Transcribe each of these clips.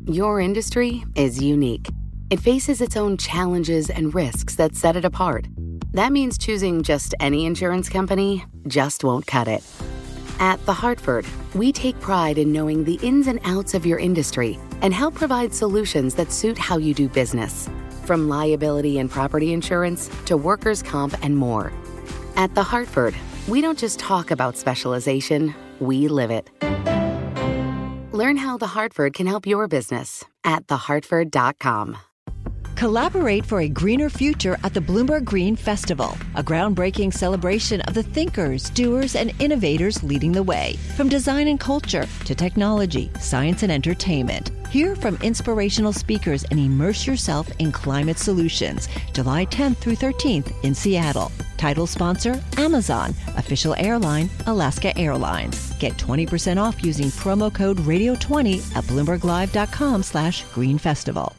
Your industry is unique. It faces its own challenges and risks that set it apart. That means choosing just any insurance company just won't cut it. At The Hartford, we take pride in knowing the ins and outs of your industry and help provide solutions that suit how you do business. From liability and property insurance to workers' comp and more. At The Hartford, we don't just talk about specialization, we live it. Learn how The Hartford can help your business at thehartford.com. Collaborate for a greener future at the Bloomberg Green Festival, a groundbreaking celebration of the thinkers, doers, and innovators leading the way. From design and culture to technology, science, and entertainment. Hear from inspirational speakers and immerse yourself in climate solutions. July 10th through 13th in Seattle. Title sponsor, Amazon. Official airline, Alaska Airlines. Get 20% off using promo code radio20 at bloomberglive.com/greenfestival.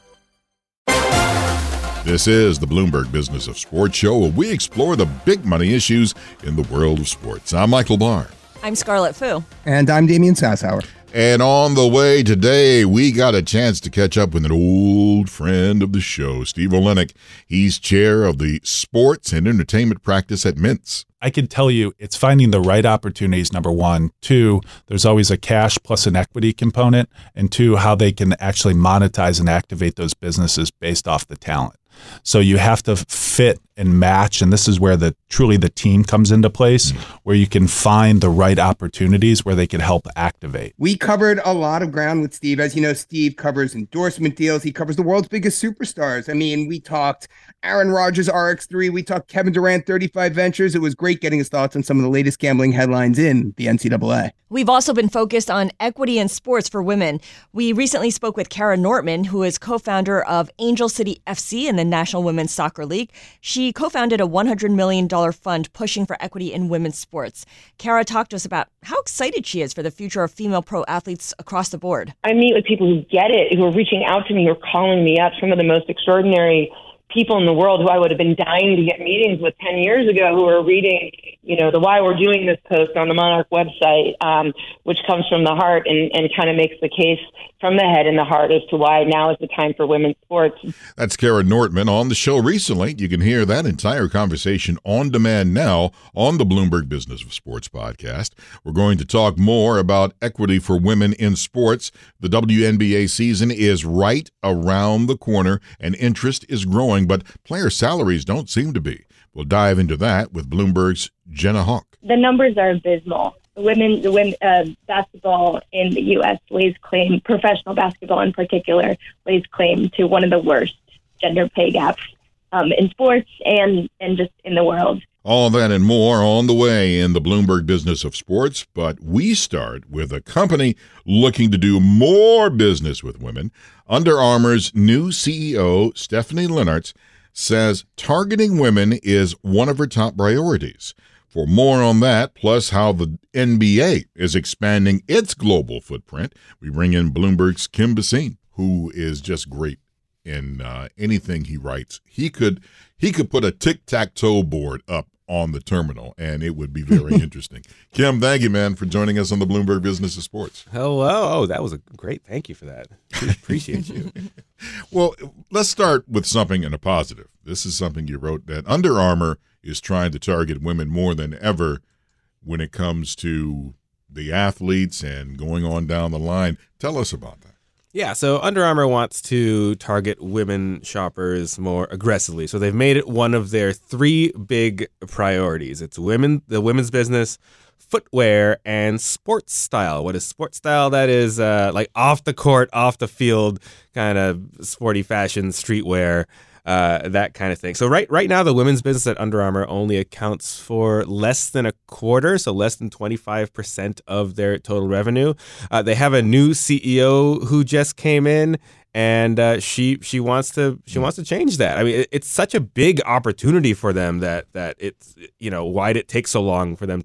This is the Bloomberg Business of Sports show, where we explore the big money issues in the world of sports. I'm Michael Barr. I'm Scarlett Fu. And I'm Damian Sasshauer. And on the way today, we got a chance to catch up with an old friend of the show, Steve Olenek. He's chair of the sports and entertainment practice at Mintz. I can tell you it's finding the right opportunities, number one. Two, there's always a cash plus an equity component. And two, how they can actually monetize and activate those businesses based off the talent. So you have to fit and match, and this is where truly the team comes into place, where you can find the right opportunities where they can help activate. We covered a lot of ground with Steve. As you know, Steve covers endorsement deals. He covers the world's biggest superstars. I mean, we talked Aaron Rodgers, RX3. We talked Kevin Durant, 35 Ventures. It was great getting his thoughts on some of the latest gambling headlines in the NCAA. We've also been focused on equity in sports for women. We recently spoke with Kara Nortman, who is co-founder of Angel City FC in the National Women's Soccer League. She co-founded a $100 million fund pushing for equity in women's sports. Kara talked to us about how excited she is for the future of female pro athletes across the board. I meet with people who get it, who are reaching out to me, who are calling me up, some of the most extraordinary people in the world who I would have been dying to get meetings with 10 years ago, who are reading, the Why We're Doing This post on the Monarch website, which comes from the heart and kind of makes the case from the head and the heart as to why now is the time for women's sports. That's Kara Nortman on the show recently. You can hear that entire conversation on demand now on the Bloomberg Business of Sports podcast. We're going to talk more about equity for women in sports. The WNBA season is right around the corner and interest is growing, but player salaries don't seem to be. We'll dive into that with Bloomberg's Jenna Hawk. The numbers are abysmal. The women basketball in the U.S. lays claim, professional basketball in particular, lays claim to one of the worst gender pay gaps in sports and just in the world. All that and more on the way in the Bloomberg Business of Sports, but we start with a company looking to do more business with women. Under Armour's new CEO, Stephanie Linnartz, says targeting women is one of her top priorities. For more on that, plus how the NBA is expanding its global footprint, we bring in Bloomberg's Kim Basine, who is just great in anything he writes. He could put a tic-tac-toe board up on the terminal, and it would be very interesting. Kim, thank you, man, for joining us on the Bloomberg Business of Sports. Hello. Oh, that was a great thank you for that. Appreciate you. Well, let's start with something in a positive. This is something you wrote, that Under Armour is trying to target women more than ever when it comes to the athletes and going on down the line. Tell us about that. Yeah, so Under Armour wants to target women shoppers more aggressively. So they've made it one of their three big priorities. It's the women's business, footwear, and sports style. What is sports style? That is like off the court, off the field, kind of sporty fashion, streetwear, that kind of thing. So right now, the women's business at Under Armour only accounts for less than a quarter, so less than 25% of their total revenue. They have a new CEO who just came in, and she wants to change that. I mean, it's such a big opportunity for them that it's, why'd it take so long for them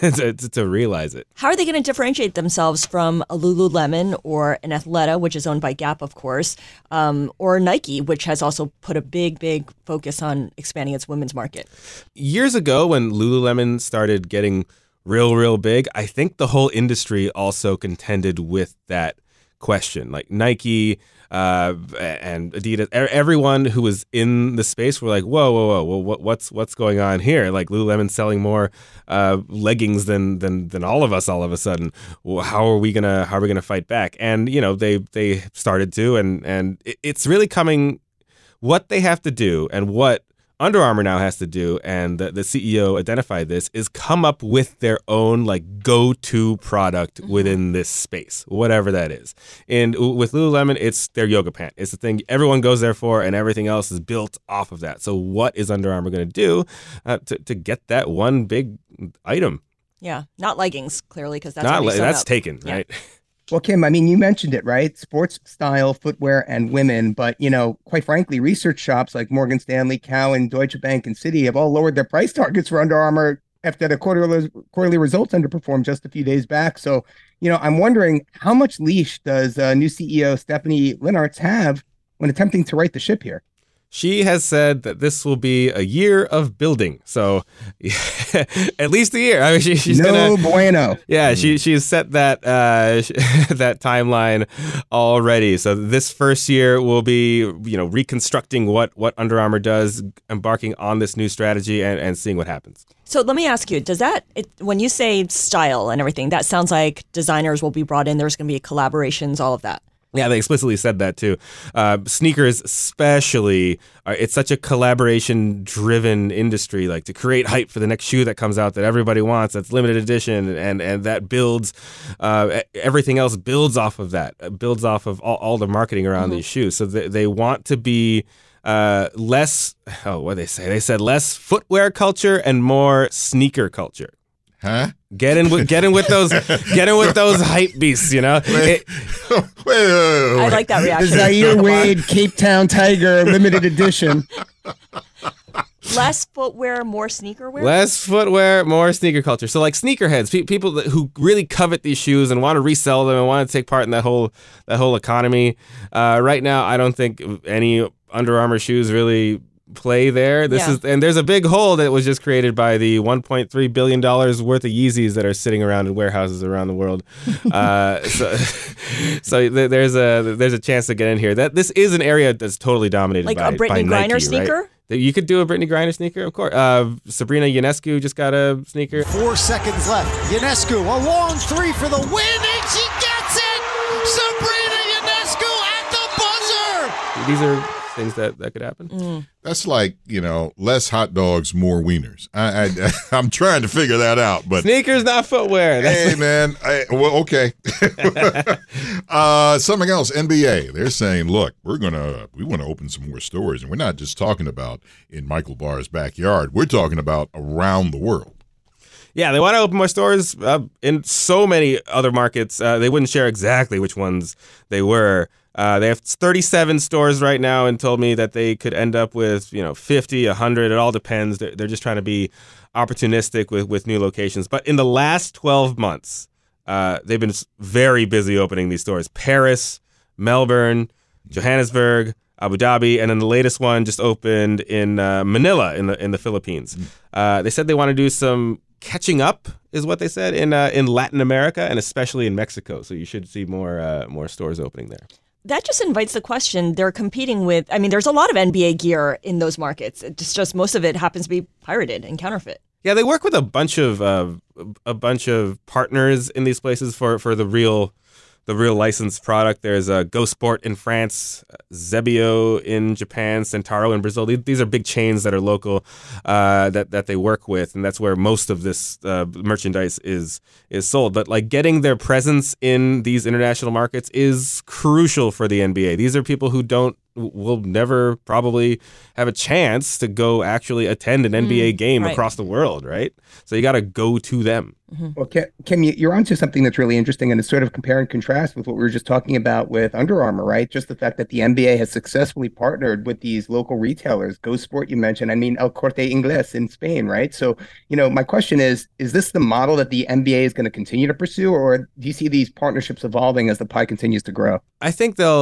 to realize it? How are they going to differentiate themselves from a Lululemon or an Athleta, which is owned by Gap, of course, or Nike, which has also put a big focus on expanding its women's market? Years ago, when Lululemon started getting real big, I think the whole industry also contended with that question. Like Nike and Adidas, everyone who was in the space were like, whoa, what's going on here? Like Lululemon's selling more leggings than all of us all of a sudden. Well, how are we gonna fight back? And they started to, and it's really coming. What they have to do and what Under Armour now has to do, and the CEO identified this, is come up with their own go-to product within this space, whatever that is. And with Lululemon, it's their yoga pant. It's the thing everyone goes there for, and everything else is built off of that. So what is Under Armour going to do to get that one big item? Yeah, not leggings, clearly, because that's that's taken, yeah. right? Well, Kim, I mean, you mentioned it, right? Sports style, footwear, and women. But, quite frankly, research shops like Morgan Stanley, Cowen, Deutsche Bank, and Citi have all lowered their price targets for Under Armour after the quarterly results underperformed just a few days back. So, I'm wondering, how much leash does new CEO Stephanie Linnartz have when attempting to right the ship here? She has said that this will be a year of building. So at least a year. I mean, she's bueno. Yeah, she's set that that timeline already. So this first year will be, reconstructing what Under Armour does, embarking on this new strategy and seeing what happens. So let me ask you, when you say style and everything, that sounds like designers will be brought in, there's going to be collaborations, all of that. Yeah, they explicitly said that too. Sneakers especially, it's such a collaboration-driven industry, to create hype for the next shoe that comes out that everybody wants, that's limited edition, and that builds, everything else builds off of that, builds off of all the marketing around these shoes. So they want to be less, what did they say? They said less footwear culture and more sneaker culture. Huh? Get in with those hype beasts, Wait. I like that reaction. The Zaire Wade Cape Town Tiger limited edition. Less footwear, more sneaker wear? Less footwear, more sneaker culture. So sneakerheads, people who really covet these shoes and want to resell them and want to take part in that whole economy. Right now, I don't think any Under Armour shoes really play there. And there's a big hole that was just created by the $1.3 billion worth of Yeezys that are sitting around in warehouses around the world. So there's a chance to get in here. This is an area that's totally dominated by a Brittany Nike, Griner sneaker? Right? You could do a Brittany Griner sneaker, of course. Sabrina Ionescu just got a sneaker. 4 seconds left. Ionescu, a long three for the win, and she gets it! Sabrina Ionescu at the buzzer! These are things that could happen. That's less hot dogs, more wieners. I'm trying to figure that out, but sneakers, not footwear. Hey, man. Okay. Something else. NBA. They're saying, look, we want to open some more stores, and we're not just talking about in Michael Barr's backyard. We're talking about around the world. Yeah, they want to open more stores in so many other markets. They wouldn't share exactly which ones they were. They have 37 stores right now and told me that they could end up with, 50, 100. It all depends. They're just trying to be opportunistic with new locations. But in the last 12 months, they've been very busy opening these stores. Paris, Melbourne, Johannesburg, Abu Dhabi, and then the latest one just opened in Manila in the Philippines. They said they want to do some catching up, is what they said, in Latin America and especially in Mexico. So you should see more stores opening there. That just invites the question. They're competing with, there's a lot of NBA gear in those markets. It's just most of it happens to be pirated and counterfeit. Yeah, they work with a bunch of partners in these places for the real licensed product. There's Go Sport in France, Zebio in Japan, Centauro in Brazil. These are big chains that are local that they work with, and that's where most of this merchandise is sold. But getting their presence in these international markets is crucial for the NBA. These are people who will never probably have a chance to go actually attend an NBA game across the world, right? So you got to go to them. Mm-hmm. Well, Kim, you're onto something that's really interesting, and it's sort of compare and contrast with what we were just talking about with Under Armour, right? Just the fact that the NBA has successfully partnered with these local retailers. Go Sport, you mentioned. El Corte Inglés in Spain, right? So, my question is this the model that the NBA is going to continue to pursue, or do you see these partnerships evolving as the pie continues to grow? I think they'll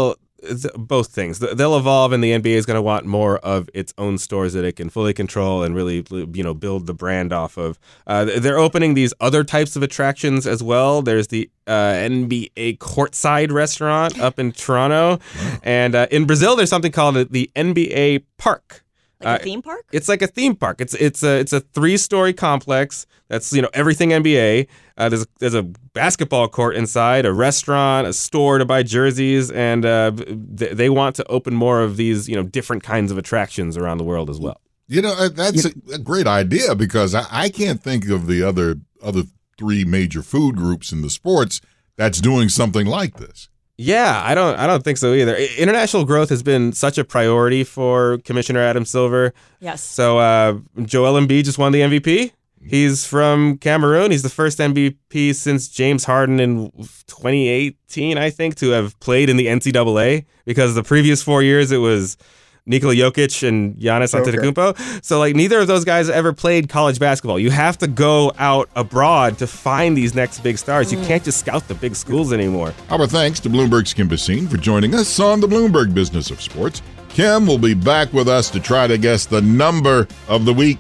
both things. They'll evolve, and the NBA is going to want more of its own stores that it can fully control and really, build the brand off of. They're opening these other types of attractions as well. There's the NBA courtside restaurant up in Toronto, and in Brazil, there's something called the NBA Park. Like a theme park? It's like a theme park. It's a 3-story complex that's everything NBA. There's a basketball court inside, a restaurant, a store to buy jerseys, and they want to open more of these different kinds of attractions around the world as well. That's a great idea, because I can't think of the other 3 major food groups in the sports that's doing something like this. Yeah, I don't think so either. International growth has been such a priority for Commissioner Adam Silver. Yes. So Joel Embiid just won the MVP. He's from Cameroon. He's the first MVP since James Harden in 2018, I think, to have played in the NCAA, because the previous 4 years it was Nikola Jokic and Giannis Antetokounmpo. So neither of those guys ever played college basketball. You have to go out abroad to find these next big stars. You can't just scout the big schools anymore. Our thanks to Bloomberg's Kim Basine for joining us on the Bloomberg Business of Sports. Kim will be back with us to try to guess the number of the week.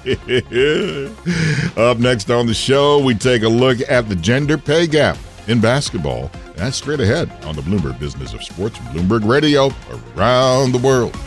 Up next on the show, we take a look at the gender pay gap in basketball. That's straight ahead on the Bloomberg Business of Sports from Bloomberg Radio around the world.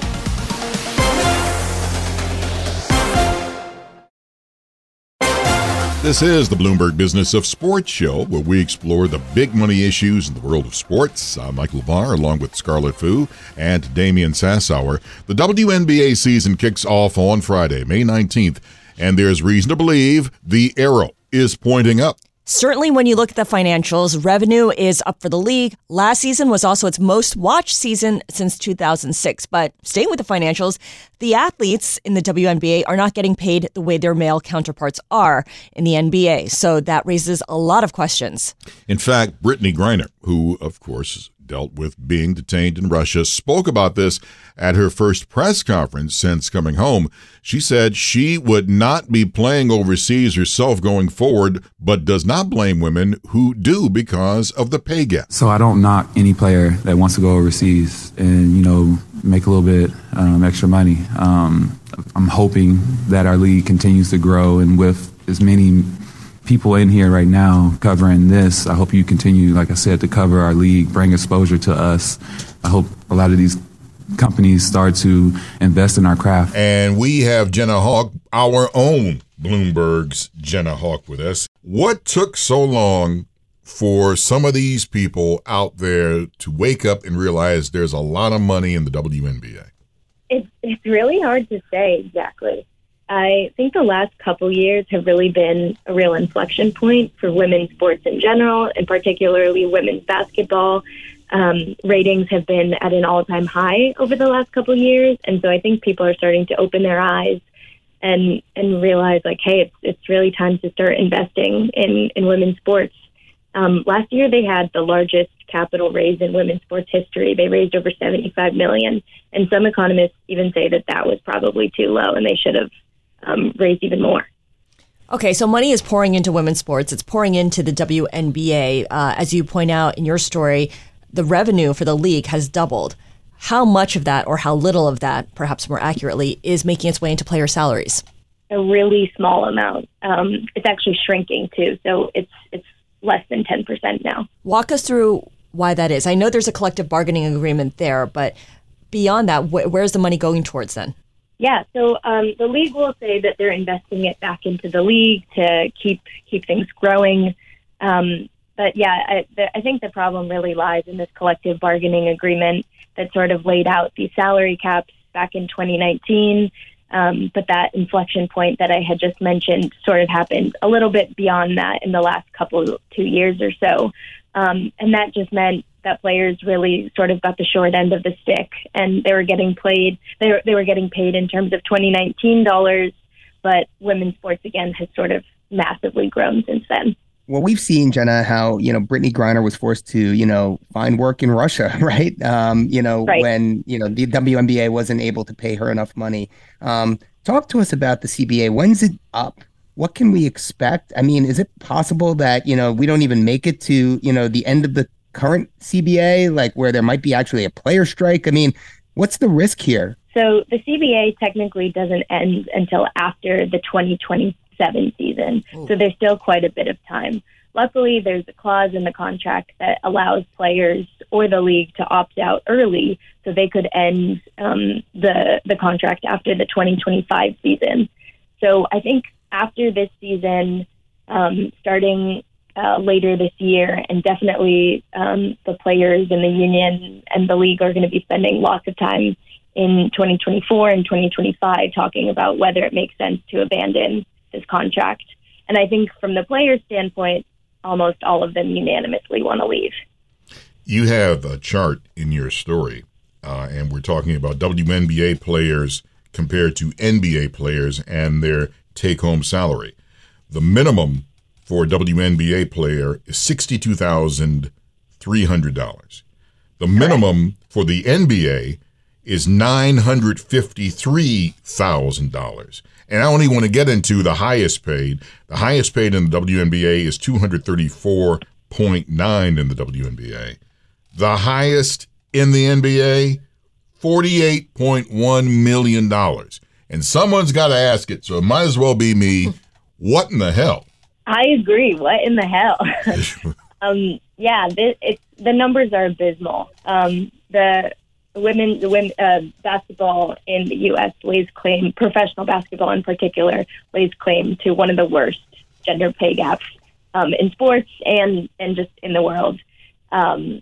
This is the Bloomberg Business of Sports show, where we explore the big money issues in the world of sports. I'm Mike LeVar, along with Scarlett Fu and Damian Sassower. The WNBA season kicks off on Friday, May 19th, and there's reason to believe the arrow is pointing up. Certainly when you look at the financials, revenue is up for the league. Last season was also its most watched season since 2006. But staying with the financials, the athletes in the WNBA are not getting paid the way their male counterparts are in the NBA. So that raises a lot of questions. In fact, Brittany Griner, who, of course, dealt with being detained in Russia, spoke about this at her first press conference since coming home. She said she would not be playing overseas herself going forward, but does not blame women who do because of the pay gap. So I don't knock any player that wants to go overseas and, make a little bit extra money. I'm hoping that our league continues to grow, and with as many people in here right now covering this, I hope you continue, like I said, to cover our league, bring exposure to us. I hope a lot of these companies start to invest in our craft. And we have Jenna Hawk, our own Bloomberg's Jenna Hawk, with us. What took so long for some of these people out there to wake up and realize there's a lot of money in the WNBA? It's really hard to say exactly. I think the last couple years have really been a real inflection point for women's sports in general, and particularly women's basketball. Ratings have been at an all-time high over the last couple years, and so I think people are starting to open their eyes and realize, hey, it's really time to start investing in women's sports. Last year, they had the largest capital raise in women's sports history. They raised over $75 million, and some economists even say that was probably too low, and they should have raised even more. Okay, so money is pouring into women's sports. It's pouring into the WNBA. As you point out in your story, the revenue for the league has doubled. How much of that, or how little of that, perhaps more accurately, is making its way into player salaries? A really small amount. It's actually shrinking too, so it's less than 10% now. Walk us through why that is. I know there's a collective bargaining agreement there, but beyond that, where's the money going towards then? Yeah, so the league will say that they're investing it back into the league to keep things growing. But yeah, I think the problem really lies in this collective bargaining agreement that sort of laid out these salary caps back in 2019. But that inflection point that I had just mentioned sort of happened a little bit beyond that in the last 2 years or so. And that just meant that players really sort of got the short end of the stick, and they were getting paid. They were getting paid in terms of 2019 dollars, but women's sports again has sort of massively grown since then. Well, we've seen, Jenna, how, Brittany Griner was forced to, find work in Russia, right? Right. When, the WNBA wasn't able to pay her enough money. Talk to us about the CBA. When's it up? What can we expect? I mean, is it possible that, we don't even make it to, the end of the current CBA, like where there might be actually a player strike? I mean, what's the risk here? So the CBA technically doesn't end until after the 2027 season. Ooh. So there's still quite a bit of time. Luckily, there's a clause in the contract that allows players or the league to opt out early, so they could end the contract after the 2025 season. So I think after this season, starting later this year, and definitely the players and the union and the league are going to be spending lots of time in 2024 and 2025 talking about whether it makes sense to abandon this contract. And I think from the players' standpoint, almost all of them unanimously want to leave. You have a chart in your story, and we're talking about WNBA players compared to NBA players and their take-home salary. The minimum for a WNBA player is $62,300. The minimum for the NBA is $953,000. And I only want to get into the highest paid. The highest paid in the WNBA is $234.9 in the WNBA. The highest in the NBA, $48.1 million. And someone's got to ask it, so it might as well be me. What in the hell? I agree. What in the hell? The numbers are abysmal. The women basketball in the U.S. lays claim, professional basketball in particular, lays claim to one of the worst gender pay gaps in sports and just in the world. Tons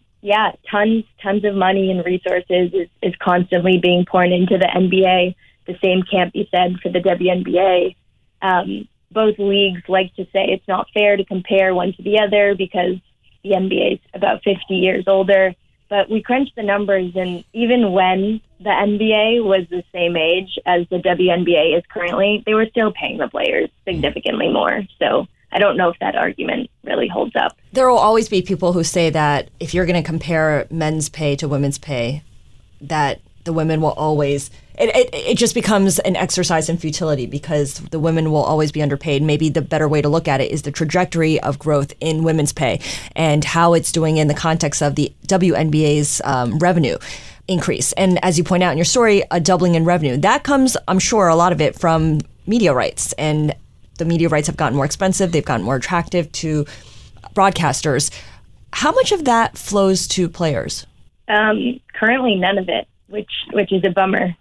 of money and resources is constantly being poured into the NBA. The same can't be said for the WNBA. Both leagues like to say it's not fair to compare one to the other because the NBA is about 50 years older. But we crunched the numbers, and even when the NBA was the same age as the WNBA is currently, they were still paying the players significantly more. So I don't know if that argument really holds up. There will always be people who say that if you're going to compare men's pay to women's pay, that the women will always... It just becomes an exercise in futility because the women will always be underpaid. Maybe the better way to look at it is the trajectory of growth in women's pay and how it's doing in the context of the WNBA's revenue increase. And as you point out in your story, a doubling in revenue. That comes, I'm sure, a lot of it from media rights. And the media rights have gotten more expensive. They've gotten more attractive to broadcasters. How much of that flows to players? Currently, none of it, which is a bummer.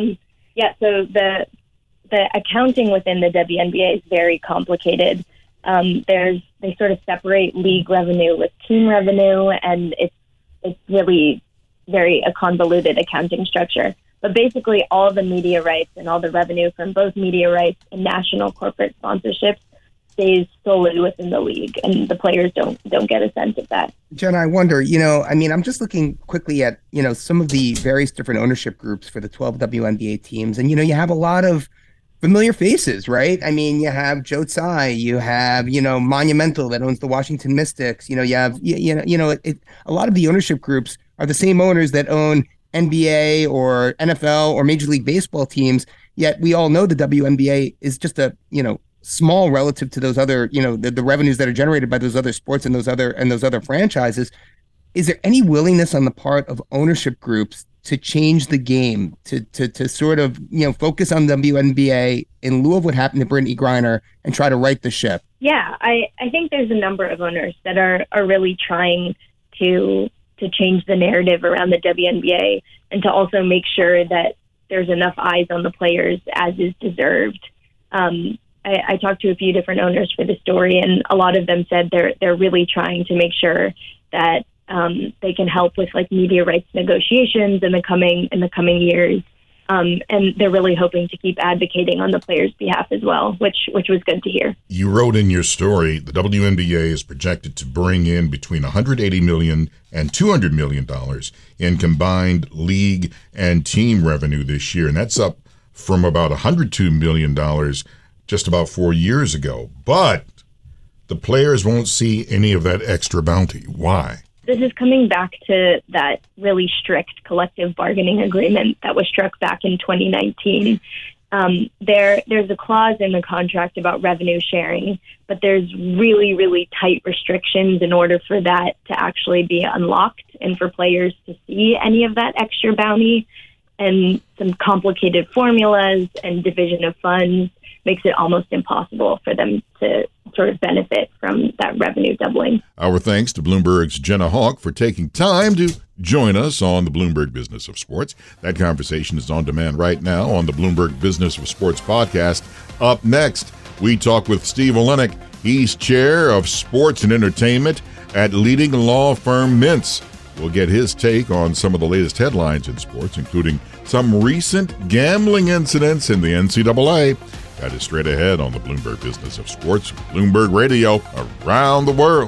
So the accounting within the WNBA is very complicated. They sort of separate league revenue with team revenue, and it's really a convoluted accounting structure. But basically, all the media rights and all the revenue from both media rights and national corporate sponsorships stays solely within the league, and the players don't get a sense of that. Jen, I wonder, I'm just looking quickly at, some of the various different ownership groups for the 12 WNBA teams. And, you have a lot of familiar faces, right? I mean, you have Joe Tsai, you have, Monumental that owns the Washington Mystics. You have, a lot of the ownership groups are the same owners that own NBA or NFL or Major League Baseball teams. Yet we all know the WNBA is just a, small relative to those other, the revenues that are generated by those other sports and those other franchises. Is there any willingness on the part of ownership groups to change the game, to sort of, focus on WNBA in lieu of what happened to Brittany Griner and try to right the ship? Yeah, I think there's a number of owners that are really trying to change the narrative around the WNBA and to also make sure that there's enough eyes on the players as is deserved. I talked to a few different owners for the story, and a lot of them said they're really trying to make sure that they can help with like media rights negotiations in the coming years, and they're really hoping to keep advocating on the players' behalf as well, which was good to hear. You wrote in your story the WNBA is projected to bring in between $180 million and $200 million in combined league and team revenue this year, and that's up from about $102 million just about 4 years ago. But the players won't see any of that extra bounty. Why? This is coming back to that really strict collective bargaining agreement that was struck back in 2019. there's a clause in the contract about revenue sharing, but there's really, really tight restrictions in order for that to actually be unlocked and for players to see any of that extra bounty. And some complicated formulas and division of funds makes it almost impossible for them to sort of benefit from that revenue doubling. Our thanks to Bloomberg's Jenna Hawk for taking time to join us on the Bloomberg Business of Sports. That conversation is on demand right now on the Bloomberg Business of Sports podcast. Up next, we talk with Steve Olenek. He's chair of sports and entertainment at leading law firm Mintz. We'll get his take on some of the latest headlines in sports, including some recent gambling incidents in the NCAA. That is straight ahead on the Bloomberg Business of Sports, Bloomberg Radio, around the world.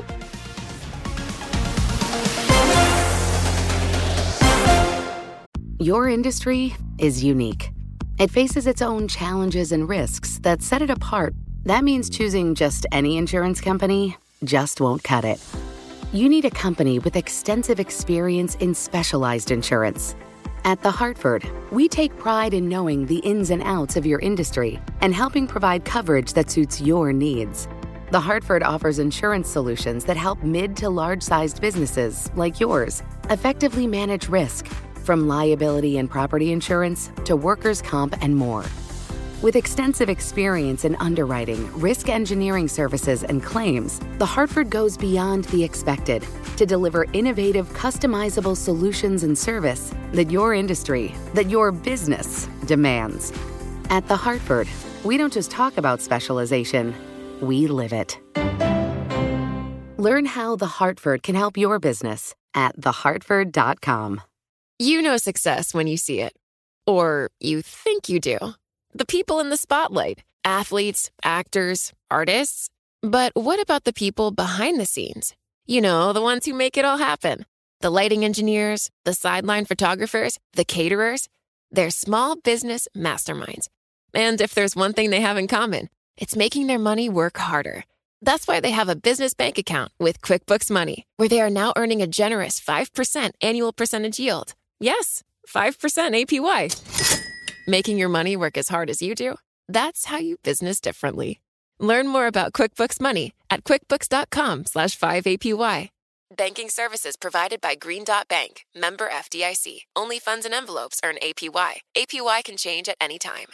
Your industry is unique. It faces its own challenges and risks that set it apart. That means choosing just any insurance company just won't cut it. You need a company with extensive experience in specialized insurance. At The Hartford, we take pride in knowing the ins and outs of your industry and helping provide coverage that suits your needs. The Hartford offers insurance solutions that help mid to large-sized businesses like yours effectively manage risk, from liability and property insurance to workers' comp and more. With extensive experience in underwriting, risk engineering services, and claims, The Hartford goes beyond the expected to deliver innovative, customizable solutions and service that your industry, that your business demands. At The Hartford, we don't just talk about specialization, we live it. Learn how The Hartford can help your business at thehartford.com. You know success when you see it. Or you think you do. The people in the spotlight, athletes, actors, artists. But what about the people behind the scenes? You know, the ones who make it all happen. The lighting engineers, the sideline photographers, the caterers. They're small business masterminds. And if there's one thing they have in common, it's making their money work harder. That's why they have a business bank account with QuickBooks Money, where they are now earning a generous 5% annual percentage yield. Yes, 5% APY. Making your money work as hard as you do? That's how you business differently. Learn more about QuickBooks Money at quickbooks.com/5APY. Banking services provided by Green Dot Bank, member FDIC. Only funds and envelopes earn APY. APY can change at any time.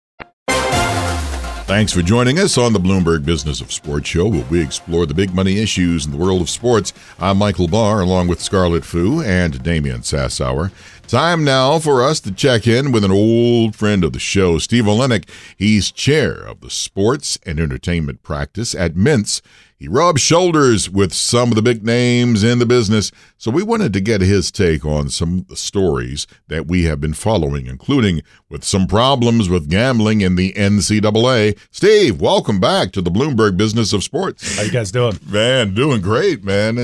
Thanks for joining us on the Bloomberg Business of Sports show, where we explore the big money issues in the world of sports. I'm Michael Barr, along with Scarlett Fu and Damian Sassower. Time now for us to check in with an old friend of the show, Steve Olenek. He's chair of the sports and entertainment practice at Mintz. He rubs shoulders with some of the big names in the business, so we wanted to get his take on some of the stories that we have been following, including with some problems with gambling in the NCAA. Steve, welcome back to the Bloomberg Business of Sports. How you guys doing? Man, doing great, man.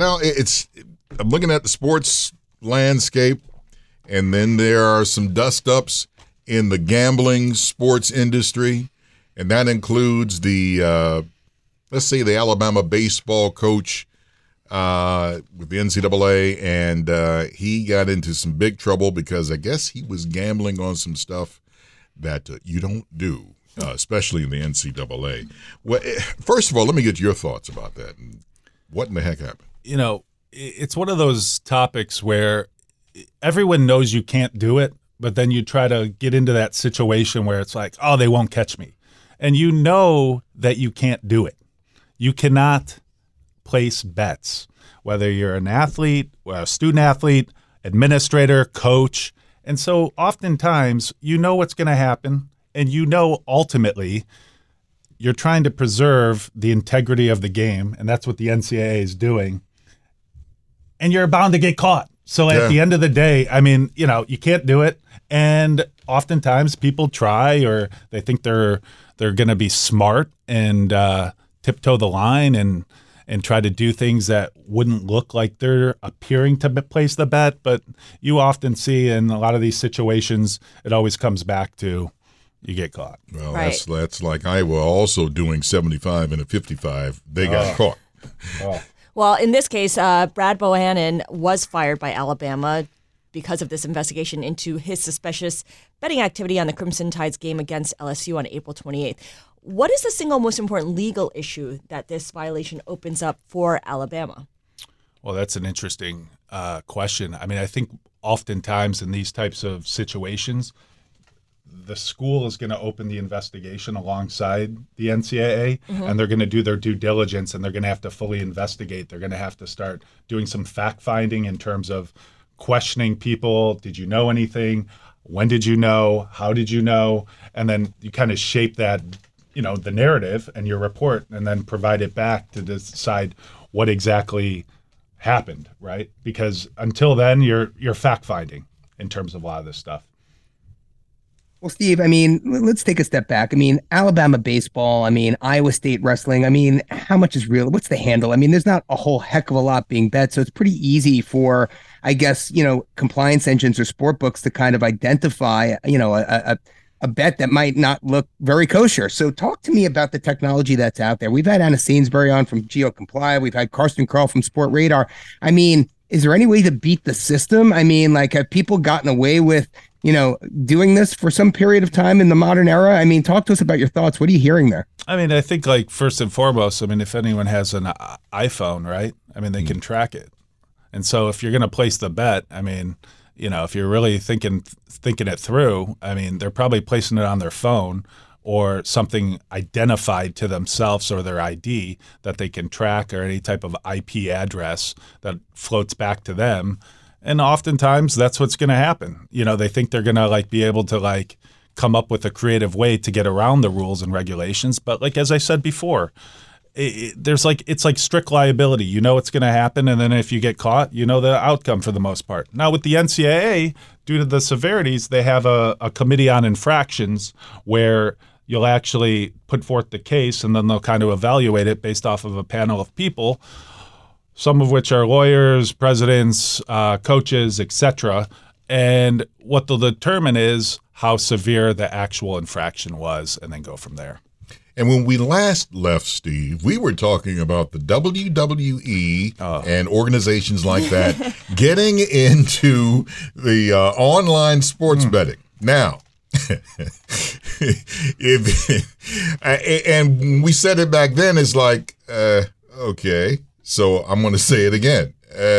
I'm looking at the sports landscape, and then there are some dust-ups in the gambling sports industry, and that includes the let's say the Alabama baseball coach with the NCAA, and he got into some big trouble because I guess he was gambling on some stuff that you don't do, especially in the NCAA. Well, first of all, let me get your thoughts about that. What in the heck happened? You know, it's one of those topics where everyone knows you can't do it, but then you try to get into that situation where it's like, oh, they won't catch me. And you know that you can't do it. You cannot place bets, whether you're an athlete, a student athlete, administrator, coach. And so oftentimes you know what's going to happen, and you know ultimately you're trying to preserve the integrity of the game, and that's what the NCAA is doing. And you're bound to get caught. So at the end of the day, I mean, you know, you can't do it. And oftentimes people try, or they think they're going to be smart and tiptoe the line and try to do things that wouldn't look like they're appearing to place the bet. But you often see in a lot of these situations, it always comes back to you get caught. Well, that's like Iowa also doing 75 and a 55. They got caught. Well, in this case, Brad Bohannon was fired by Alabama because of this investigation into his suspicious betting activity on the Crimson Tide's game against LSU on April 28th. What is the single most important legal issue that this violation opens up for Alabama? Well, that's an interesting question. I mean, I think oftentimes in these types of situations, the school is going to open the investigation alongside the NCAA, and they're going to do their due diligence, and they're going to have to fully investigate. They're going to have to start doing some fact-finding in terms of questioning people. Did you know anything? When did you know? How did you know? And then you kind of shape that, the narrative and your report, and then provide it back to decide what exactly happened, right? Because until then, you're fact-finding in terms of a lot of this stuff. Well, Steve, I mean, let's take a step back. I mean, Alabama baseball, I mean, Iowa State wrestling. I mean, how much is real? What's the handle? I mean, there's not a whole heck of a lot being bet. So it's pretty easy for, I guess, compliance engines or sport books to kind of identify, a bet that might not look very kosher. So talk to me about the technology that's out there. We've had Anna Sainsbury on from GeoComply. We've had Karsten Kroll from Sport Radar. I mean, is there any way to beat the system? I mean, have people gotten away with, doing this for some period of time in the modern era? I mean, talk to us about your thoughts. What are you hearing there? I mean, I think first and foremost, I mean, if anyone has an iPhone, right? I mean, they can track it. And so if you're going to place the bet, I mean, if you're really thinking it through, I mean, they're probably placing it on their phone or something identified to themselves or their ID that they can track, or any type of IP address that floats back to them. And oftentimes that's what's going to happen. They think they're going to be able to come up with a creative way to get around the rules and regulations. But as I said before, it's like strict liability. It's going to happen, and then if you get caught, the outcome for the most part. Now with the NCAA, due to the severities, they have a committee on infractions where you'll actually put forth the case, and then they'll kind of evaluate it based off of a panel of people, some of which are lawyers, presidents, coaches, etc. And what they'll determine is how severe the actual infraction was, and then go from there. And when we last left, Steve, we were talking about the WWE and organizations like that getting into the online sports betting. Now, and we said it back then, it's okay, so I'm going to say it again.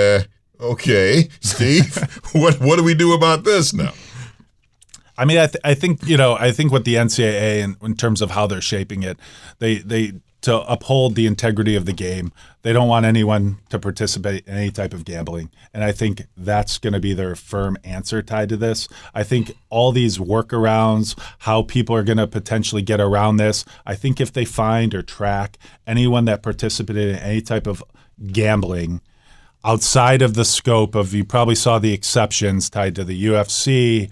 Okay, Steve, what do we do about this now? I mean, I think what the NCAA, in terms of how they're shaping it, they to uphold the integrity of the game, they don't want anyone to participate in any type of gambling. And I think that's going to be their firm answer tied to this. I think all these workarounds, how people are going to potentially get around this, I think if they find or track anyone that participated in any type of gambling outside of the scope of, you probably saw the exceptions tied to the UFC,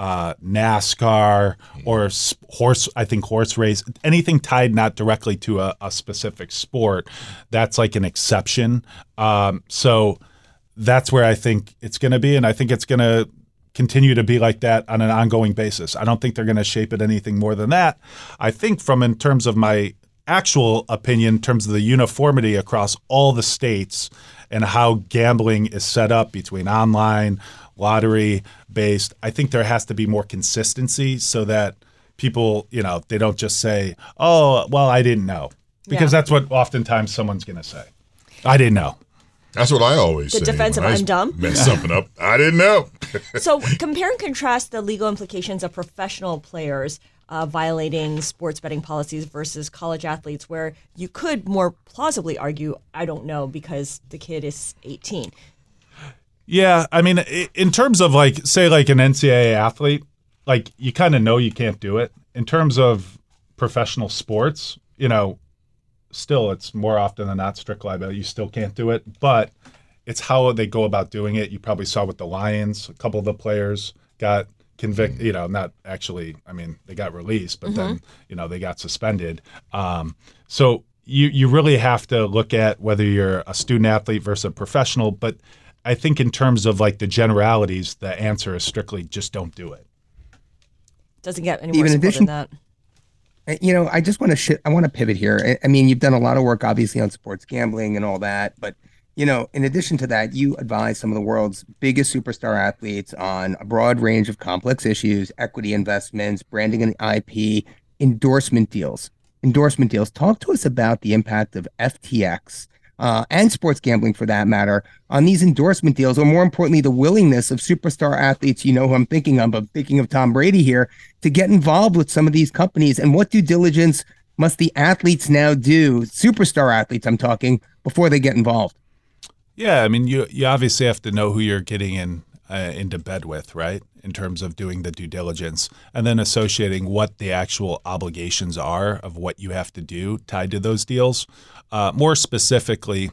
NASCAR, or horse race, anything tied not directly to a specific sport, that's like an exception. So that's where I think it's going to be, and I think it's going to continue to be like that on an ongoing basis. I don't think they're going to shape it anything more than that. I think in terms of my actual opinion, in terms of the uniformity across all the states and how gambling is set up between online, lottery-based, I think there has to be more consistency so that people, they don't just say, oh, well, I didn't know. Because that's what oftentimes someone's going to say. I didn't know. That's what I always say. The defense of I'm dumb. Mess something up. I didn't know. So compare and contrast the legal implications of professional players violating sports betting policies versus college athletes, where you could more plausibly argue, I don't know, because the kid is 18. Yeah, I mean, in terms of say an NCAA athlete, you kind of know you can't do it. In terms of professional sports, still it's more often than not strict liability. You still can't do it, but it's how they go about doing it. You probably saw with the Lions, a couple of the players got convicted, not actually, I mean, they got released, but then, they got suspended. So you really have to look at whether you're a student athlete versus a professional, but I think in terms of the generalities, the answer is strictly just don't do it. Doesn't get any more support than that. I just want to I want to pivot here. I mean, you've done a lot of work, obviously, on sports gambling and all that, but In addition to that, you advise some of the world's biggest superstar athletes on a broad range of complex issues, equity investments, branding and IP, endorsement deals. Talk to us about the impact of FTX and sports gambling, for that matter, on these endorsement deals, or more importantly, the willingness of superstar athletes, who I'm thinking of, but thinking of Tom Brady here, to get involved with some of these companies. And what due diligence must the athletes now do, superstar athletes I'm talking, before they get involved? Yeah, I mean, you obviously have to know who you're getting into bed with, right, in terms of doing the due diligence, and then associating what the actual obligations are of what you have to do tied to those deals. More specifically,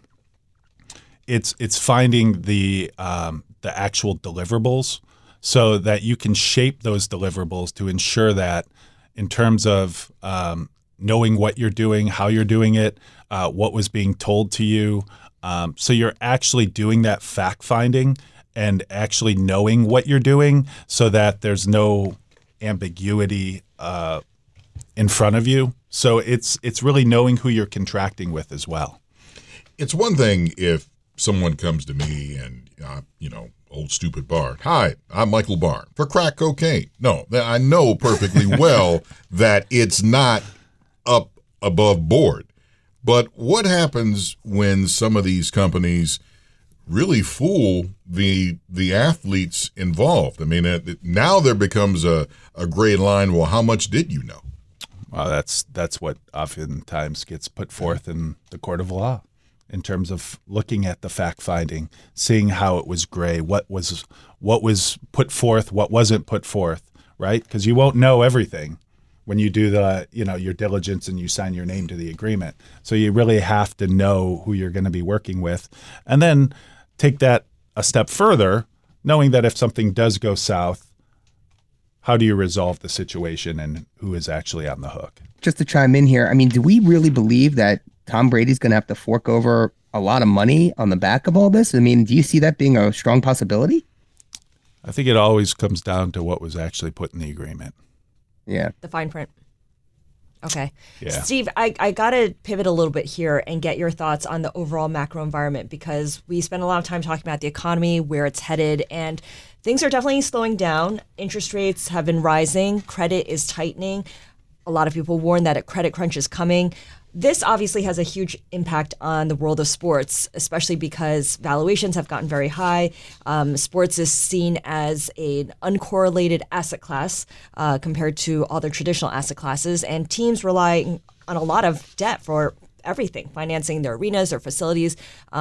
it's finding the actual deliverables so that you can shape those deliverables to ensure that in terms of knowing what you're doing, how you're doing it, what was being told to you. So you're actually doing that fact finding and actually knowing what you're doing so that there's no ambiguity in front of you. So it's really knowing who you're contracting with as well. It's one thing if someone comes to me and, old stupid Barr, hi, I'm Michael Barr for crack cocaine. No, I know perfectly well that it's not up above board. But what happens when some of these companies really fool the athletes involved? I mean, now there becomes a gray line. Well, how much did you know? Well, that's what oftentimes gets put forth in the court of law in terms of looking at the fact finding, seeing how it was gray, what was put forth, what wasn't put forth, right? Because you won't know everything when you do your diligence and you sign your name to the agreement. So you really have to know who you're going to be working with, and then take that a step further, knowing that if something does go south, how do you resolve the situation and who is actually on the hook? Just to chime in here, I mean, do we really believe that Tom Brady's going to have to fork over a lot of money on the back of all this? I mean, do you see that being a strong possibility? I think it always comes down to what was actually put in the agreement. Yeah. The fine print. Okay. Yeah. Steve, I got to pivot a little bit here and get your thoughts on the overall macro environment, because we spent a lot of time talking about the economy, where it's headed, and things are definitely slowing down. Interest rates have been rising. Credit is tightening. A lot of people warn that a credit crunch is coming. This obviously has a huge impact on the world of sports, especially because valuations have gotten very high. Sports is seen as an uncorrelated asset class compared to other traditional asset classes, and teams rely on a lot of debt for everything, financing their arenas, their facilities.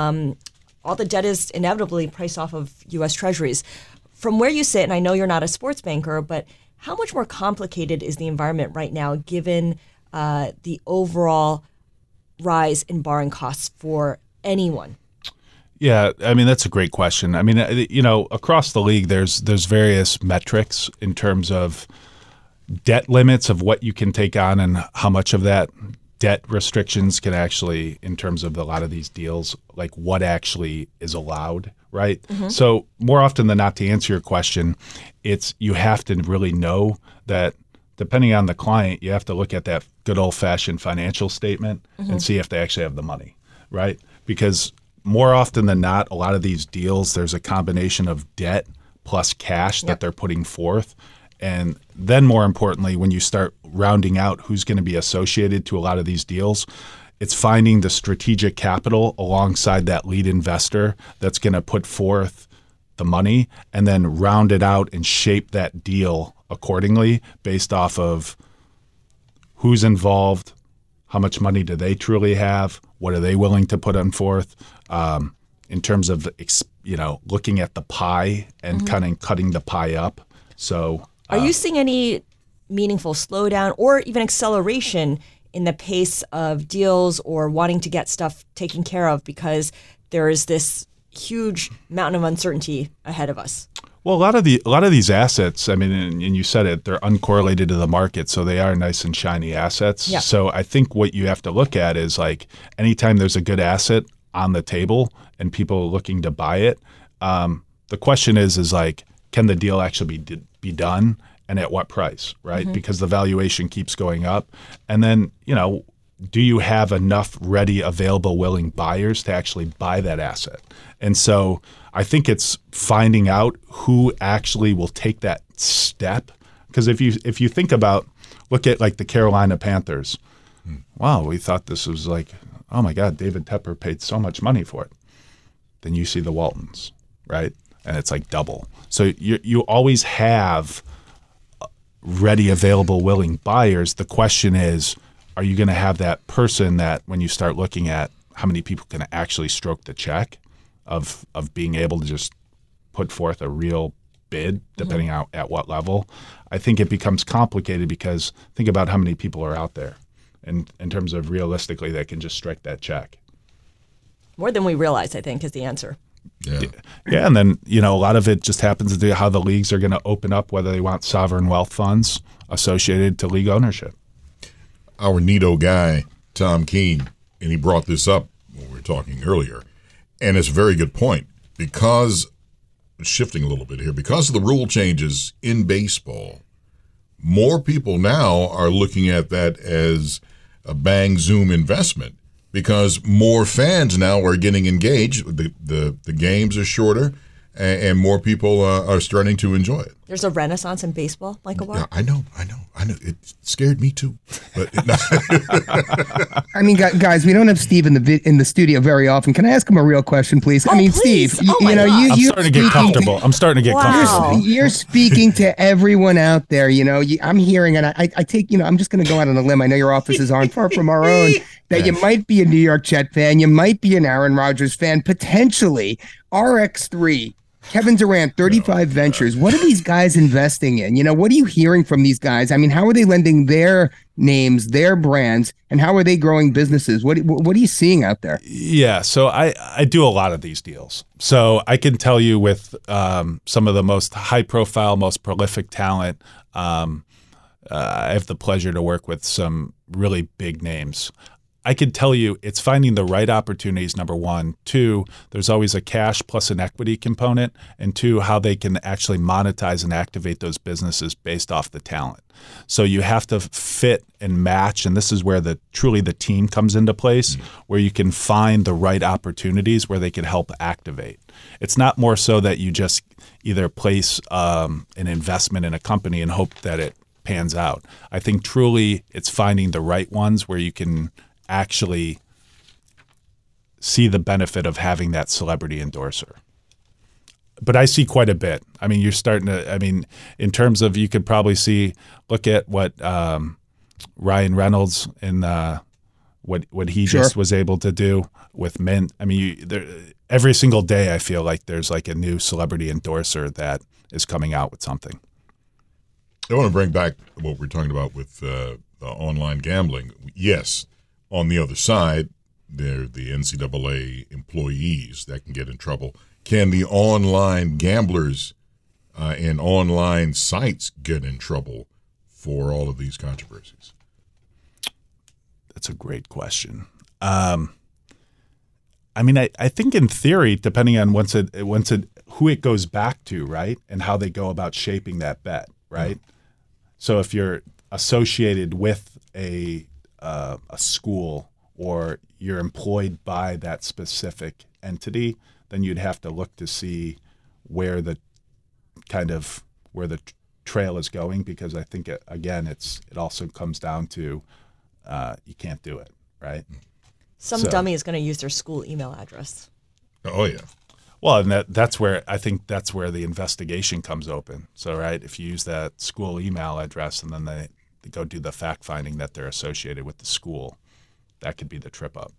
All the debt is inevitably priced off of U.S. Treasuries. From where you sit, and I know you're not a sports banker, but how much more complicated is the environment right now given the overall rise in borrowing costs for anyone? Yeah, I mean, that's a great question. I mean, across the league, there's various metrics in terms of debt limits of what you can take on and how much of that debt restrictions can actually, in terms of a lot of these deals, like what actually is allowed, right? Mm-hmm. So more often than not, to answer your question, you have to really know that depending on the client, you have to look at that good old-fashioned financial statement and see if they actually have the money, right? Because more often than not, a lot of these deals, there's a combination of debt plus cash that they're putting forth. And then more importantly, when you start rounding out who's going to be associated to a lot of these deals, it's finding the strategic capital alongside that lead investor that's going to put forth the money and then round it out and shape that deal accordingly based off of who's involved, how much money do they truly have, what are they willing to put on forth, in terms of looking at the pie and kind of cutting the pie up. So, are you seeing any meaningful slowdown or even acceleration in the pace of deals or wanting to get stuff taken care of because there is this huge mountain of uncertainty ahead of us? Well, a lot of these assets, I mean, and you said it, they're uncorrelated to the market, so they are nice and shiny assets. Yeah. So I think what you have to look at is like anytime there's a good asset on the table and people are looking to buy it, the question is like, can the deal actually be done and at what price, right? Mm-hmm. Because the valuation keeps going up. And then, do you have enough ready, available, willing buyers to actually buy that asset? And so I think it's finding out who actually will take that step. Because if you think about, look at like the Carolina Panthers. Wow, we thought this was like, oh my God, David Tepper paid so much money for it. Then you see the Waltons, right? And it's like double. So you always have ready, available, willing buyers. The question is, are you going to have that person that when you start looking at how many people can actually stroke the check of being able to just put forth a real bid, depending on at what level? I think it becomes complicated because think about how many people are out there in terms of realistically that can just strike that check. More than we realize, I think, is the answer. Yeah, and then, a lot of it just happens to do how the leagues are going to open up, whether they want sovereign wealth funds associated to league ownership. Our Nito guy, Tom Keene, and he brought this up when we were talking earlier, and it's a very good point because, shifting a little bit here, because of the rule changes in baseball, more people now are looking at that as a bang zoom investment because more fans now are getting engaged. The games are shorter, and more people are starting to enjoy it. There's a renaissance in baseball, Michael Barr. Yeah, I know. It scared me too. But I mean, guys, we don't have Steve in the studio very often. Can I ask him a real question, please? Please. Steve, I'm starting to get comfortable. You're speaking to everyone out there. I'm hearing, and I take, I'm just going to go out on a limb. I know your offices aren't far from our own. That you might be a New York Jet fan, you might be an Aaron Rodgers fan, potentially. RX3. Kevin Durant, 35 Ventures. What are these guys investing in? What are you hearing from these guys? I mean, how are they lending their names, their brands, and how are they growing businesses? What are you seeing out there? Yeah, so I do a lot of these deals. So I can tell you with some of the most high-profile, most prolific talent, I have the pleasure to work with some really big names. I can tell you it's finding the right opportunities, number one. Two, there's always a cash plus an equity component. And two, how they can actually monetize and activate those businesses based off the talent. So you have to fit and match, and this is where truly the team comes into place, where you can find the right opportunities where they can help activate. It's not more so that you just either place an investment in a company and hope that it pans out. I think truly it's finding the right ones where you can actually see the benefit of having that celebrity endorser. But I see quite a bit. I mean, you're starting to, in terms of, you could probably look at what Ryan Reynolds and what he just was able to do with Mint. I mean, every single day I feel like there's like a new celebrity endorser that is coming out with something. I want to bring back what we're talking about with the online gambling. Yes, on the other side, they're the NCAA employees that can get in trouble. Can the online gamblers and online sites get in trouble for all of these controversies? That's a great question. I think in theory, depending on who it goes back to, right, and how they go about shaping that bet, right? So if you're associated with a school or you're employed by that specific entity, then you'd have to look to see where the trail is going, because I think it also comes down to you can't do it, right? Some dummy is going to use their school email address. Oh yeah. Well, and that's where the investigation comes open. So, right, if you use that school email address and then they go do the fact finding that they're associated with the school, that could be the trip up.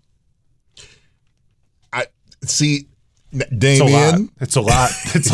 I see, Damien. It's a lot.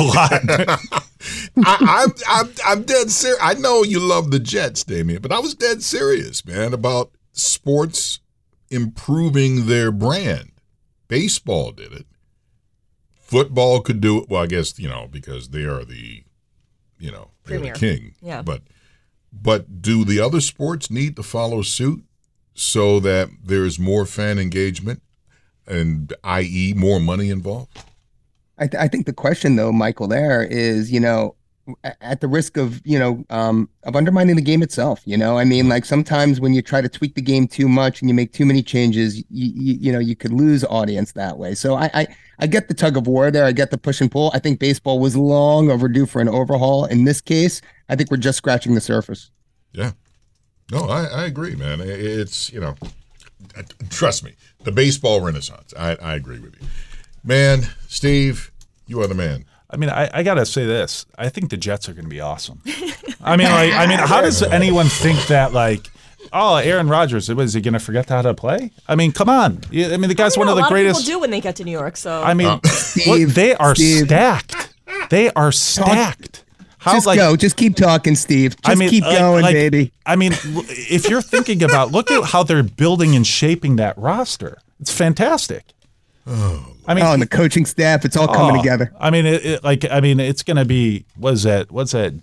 I'm dead serious. I know you love the Jets, Damien, but I was dead serious, man, about sports improving their brand. Baseball did it. Football could do it. Well, I guess, because they are the king. Yeah. But do the other sports need to follow suit so that there's more fan engagement and, i.e., more money involved? I think the question, though, Michael, there is, at the risk of, of undermining the game itself. I mean, like sometimes when you try to tweak the game too much and you make too many changes, you could lose audience that way. So I get the tug of war there. I get the push and pull. I think baseball was long overdue for an overhaul. In this case, I think we're just scratching the surface. Yeah. No, I agree, man. It's, trust me, the baseball renaissance. I agree with you. Man, Steve, you are the man. I mean, I gotta say this. I think the Jets are going to be awesome. I mean, how does anyone think that, Aaron Rodgers, is he going to forget how to play? I mean, come on. I mean, the guy's one of the greatest. A lot of people do when they get to New York. So I mean, they are stacked. They are stacked. Just keep talking, Steve. Keep going, baby. I mean, if you're thinking about, look at how they're building and shaping that roster. It's fantastic. And the coaching staff, it's all coming together. I mean, it's going to be, what's that?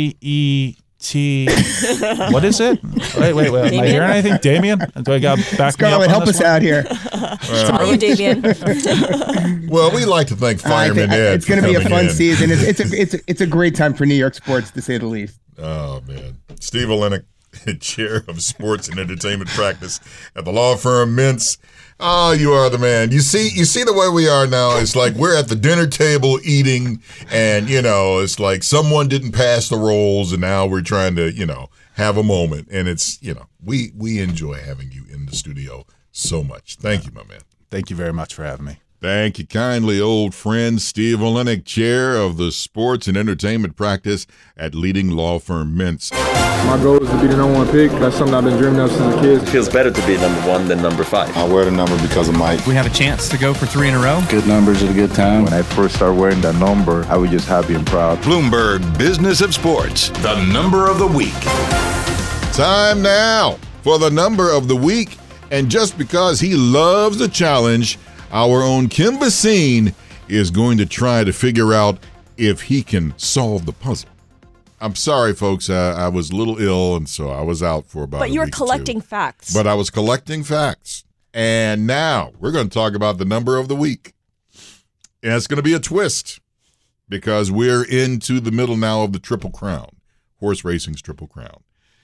J-E-T. What is it? Wait. Am I hearing anything? Damien? Do I got back Scarlett, me up help us out here. Sorry, Damien. Well, we like to thank Fireman Ed. It's going to be a fun season. It's a great time for New York sports, to say the least. Oh, man. Steve Olenek, Chair of Sports and Entertainment Practice at the law firm Mintz. Oh, you are the man. You see the way we are now. It's like we're at the dinner table eating, and it's like someone didn't pass the rolls, and now we're trying to have a moment. And it's we enjoy having you in the studio so much. Thank you, my man. Thank you very much for having me. Thank you kindly, old friend Steve Olenek, Chair of the Sports and Entertainment Practice at leading law firm Mintz. My goal is to be the number one pick. That's something I've been dreaming of since a kid. It feels better to be number one than number 5. I wear the number because of Mike. We have a chance to go for 3 in a row. Good numbers at a good time. When I first started wearing that number, I was just happy and proud. Bloomberg Business of Sports, the number of the week. Time now for the number of the week. And just because he loves the challenge, our own Kim Basine is going to try to figure out if he can solve the puzzle. I'm sorry, folks. I was a little ill, and so I was out for about a week. But you were collecting facts. But I was collecting facts. And now we're going to talk about the number of the week. And it's going to be a twist because we're into the middle now of the Triple Crown, horse racing's Triple Crown.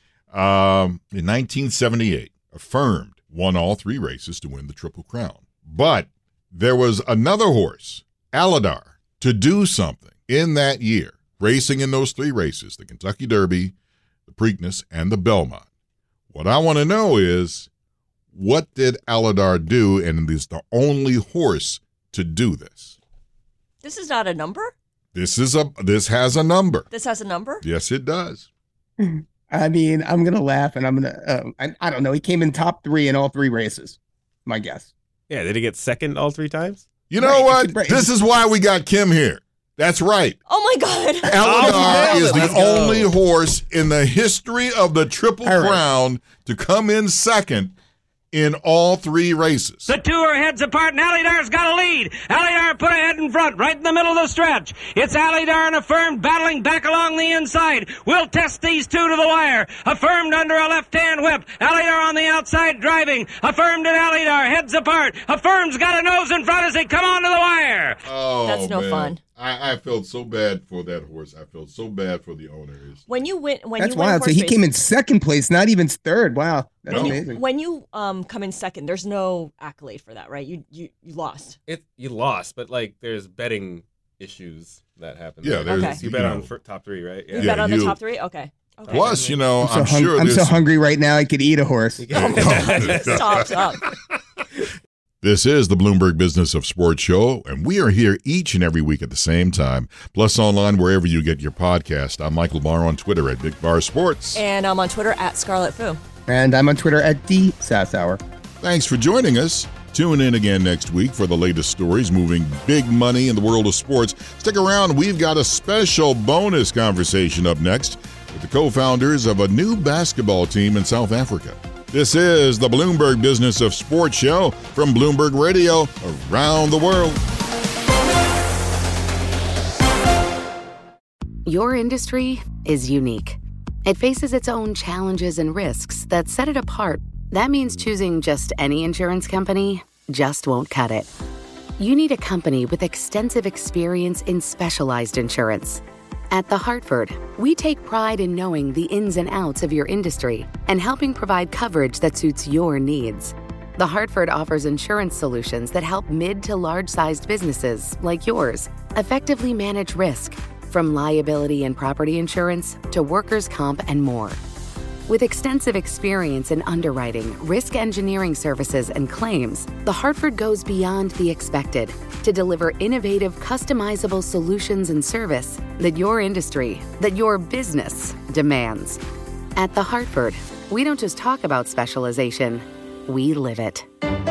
In 1978, Affirmed won all 3 races to win the Triple Crown. But there was another horse, Aladar, to do something in that year, racing in those 3 races, the Kentucky Derby, the Preakness, and the Belmont. What I want to know is, what did Aladar do, and is the only horse to do this? This is not a number? This has a number. This has a number? Yes, it does. I mean, I'm going to laugh, and I'm going to, I don't know. He came in top 3 in all 3 races, my guess. Yeah, did he get second all 3 times? You know what? This is why we got Kim here. That's right. Oh, my God. Aladar is the only horse in the history of the Triple Crown to come in second in all 3 races. The 2 are heads apart, and Alidar's got a lead. Alidar put ahead in front, right in the middle of the stretch. It's Alidar and Affirmed battling back along the inside. We'll test these 2 to the wire. Affirmed under a left-hand whip. Alidar on the outside driving. Affirmed and Alidar heads apart. Affirmed's got a nose in front as they come onto the wire. Oh, that's no fun. I felt so bad for that horse. I felt so bad for the owners. When you win, that's wild. So he came in second place, not even third. Wow, that's amazing. When you come in second, there's no accolade for that, right? You lost. You lost, but there's betting issues that happen. Yeah, okay. You bet on top 3, right? Yeah. You bet on the top 3. Okay. Plus, I'm sure I'm so hungry right now. I could eat a horse. Stop. This is the Bloomberg Business of Sports show, and we are here each and every week at the same time, plus online wherever you get your podcast. I'm Michael Barr on Twitter at Big Bar Sports. And I'm on Twitter at Scarlett Fu. And I'm on Twitter at DSasshour. Thanks for joining us. Tune in again next week for the latest stories moving big money in the world of sports. Stick around. We've got a special bonus conversation up next with the co-founders of a new basketball team in South Africa. This is the Bloomberg Business of Sports show from Bloomberg Radio around the world. Your industry is unique. It faces its own challenges and risks that set it apart. That means choosing just any insurance company just won't cut it. You need a company with extensive experience in specialized insurance. At The Hartford, we take pride in knowing the ins and outs of your industry and helping provide coverage that suits your needs. The Hartford offers insurance solutions that help mid to large-sized businesses like yours effectively manage risk, from liability and property insurance to workers' comp and more. With extensive experience in underwriting, risk engineering services, and claims, The Hartford goes beyond the expected to deliver innovative, customizable solutions and service that your industry, that your business demands. At The Hartford, we don't just talk about specialization, we live it.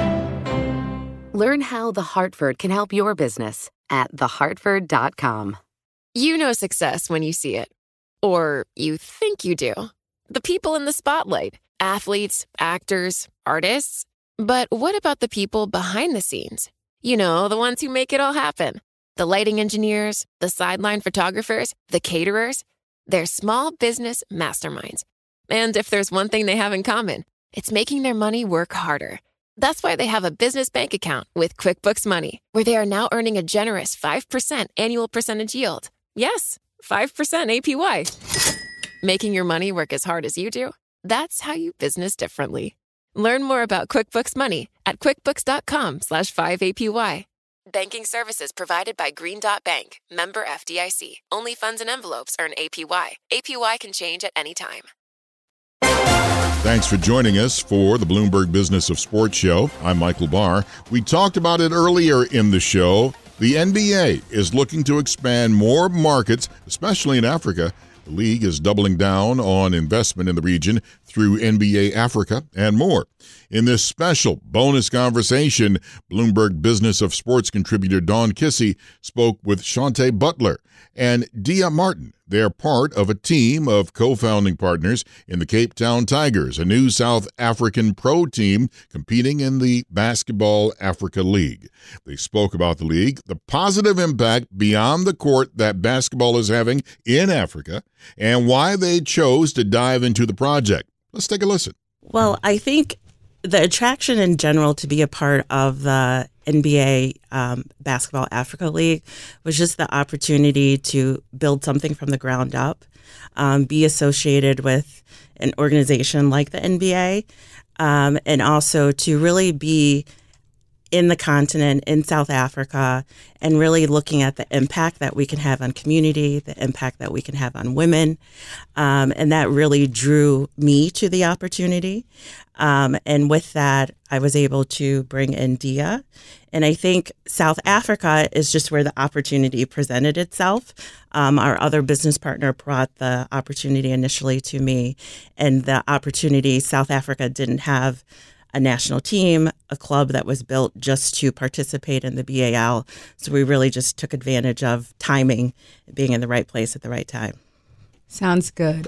Learn how The Hartford can help your business at thehartford.com. You know success when you see it. Or you think you do. The people in the spotlight, athletes, actors, artists. But what about the people behind the scenes? You know, the ones who make it all happen. The lighting engineers, the sideline photographers, the caterers. They're small business masterminds. And if there's one thing they have in common, it's making their money work harder. That's why they have a business bank account with QuickBooks Money, where they are now earning a generous 5% annual percentage yield. Yes, 5% APY. Making your money work as hard as you do? That's how you business differently. Learn more about QuickBooks Money at quickbooks.com/5APY. Banking services provided by Green Dot Bank, member FDIC. Only funds and envelopes earn APY. APY can change at any time. Thanks for joining us for the Bloomberg Business of Sports show. I'm Michael Barr. We talked about it earlier in the show. The NBA is looking to expand more markets, especially in Africa. The league is doubling down on investment in the region through NBA Africa and more. In this special bonus conversation, Bloomberg Business of Sports contributor Dawn Kissy spoke with Shante Butler and Dia Martin. They're part of a team of co-founding partners in the Cape Town Tigers, a new South African pro team competing in the Basketball Africa League. They spoke about the league, the positive impact beyond the court that basketball is having in Africa, and why they chose to dive into the project. Let's take a listen. Well, I think the attraction in general to be a part of the NBA Basketball Africa League was just the opportunity to build something from the ground up, be associated with an organization like the NBA, and also to really be in the continent, in South Africa, and really looking at the impact that we can have on community, the impact that we can have on women. And that really drew me to the opportunity. And with that, I was able to bring in Dia. And I think South Africa is just where the opportunity presented itself. Our other business partner brought the opportunity initially to me. And the opportunity, South Africa didn't have a national team, a club that was built just to participate in the BAL. So we really just took advantage of timing, being in the right place at the right time. Sounds good.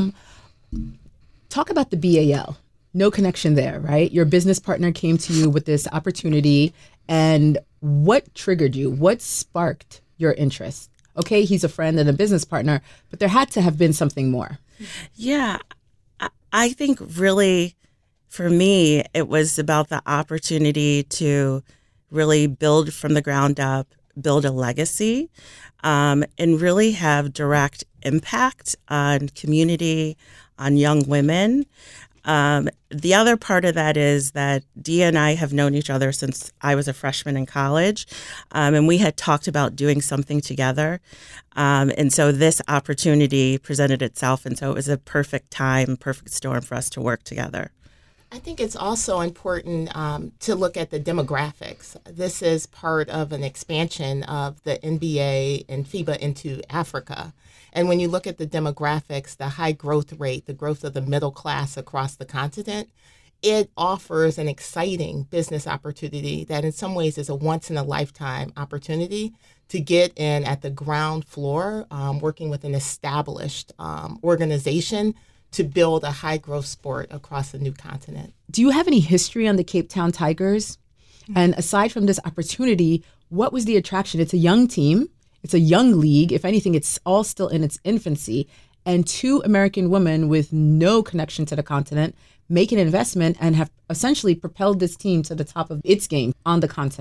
Talk about the BAL. No connection there, right? Your business partner came to you with this opportunity, and what triggered you? What sparked your interest? Okay, he's a friend and a business partner, but there had to have been something more. Yeah, I think really, for me, it was about the opportunity to really build from the ground up, build a legacy, and really have direct impact on community, on young women. The other part of that is that Dia and I have known each other since I was a freshman in college, and we had talked about doing something together. And so this opportunity presented itself, and so it was a perfect time, perfect storm for us to work together. I think it's also important to look at the demographics. This is part of an expansion of the NBA and FIBA into Africa. And when you look at the demographics, the high growth rate, the growth of the middle class across the continent, it offers an exciting business opportunity that in some ways is a once-in-a-lifetime opportunity to get in at the ground floor, working with an established organization to build a high-growth sport across the new continent. Do you have any history on the Cape Town Tigers? And aside from this opportunity, what was the attraction? It's a young team. It's a young league. If anything, it's all still in its infancy. And two American women with no connection to the continent make an investment and have essentially propelled this team to the top of its game on the continent.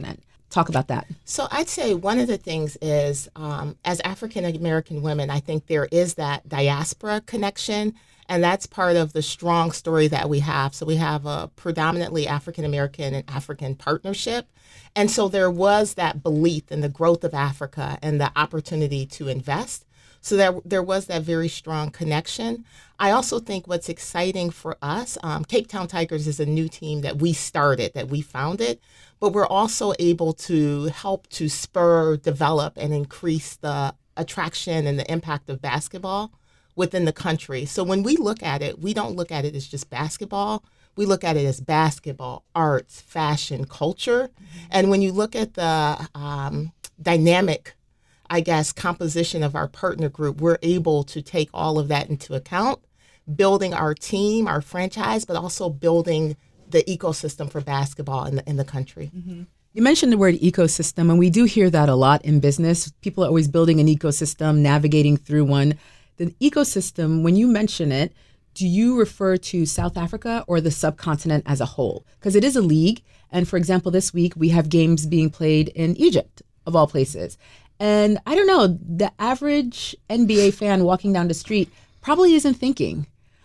Talk about that. So I'd say one of the things is, as African American women, I think there is that diaspora connection, and that's part of the strong story that we have. So we have a predominantly African American and African partnership. And so there was that belief in the growth of Africa and the opportunity to invest. So there was that very strong connection. I also think what's exciting for us, Cape Town Tigers is a new team that we started, that we founded, but we're also able to help to spur, develop, and increase the attraction and the impact of basketball within the country. So when we look at it, we don't look at it as just basketball. We look at it as basketball, arts, fashion, culture. And when you look at the dynamic, I guess, composition of our partner group, we're able to take all of that into account, building our team, our franchise, but also building the ecosystem for basketball in the country. Mm-hmm. You mentioned the word ecosystem, and we do hear that a lot in business. People are always building an ecosystem, navigating through one. The ecosystem, when you mention it, do you refer to South Africa or the subcontinent as a whole? Because it is a league. And for example, this week we have games being played in Egypt, of all places. And I don't know, the average NBA fan walking down the street probably isn't thinking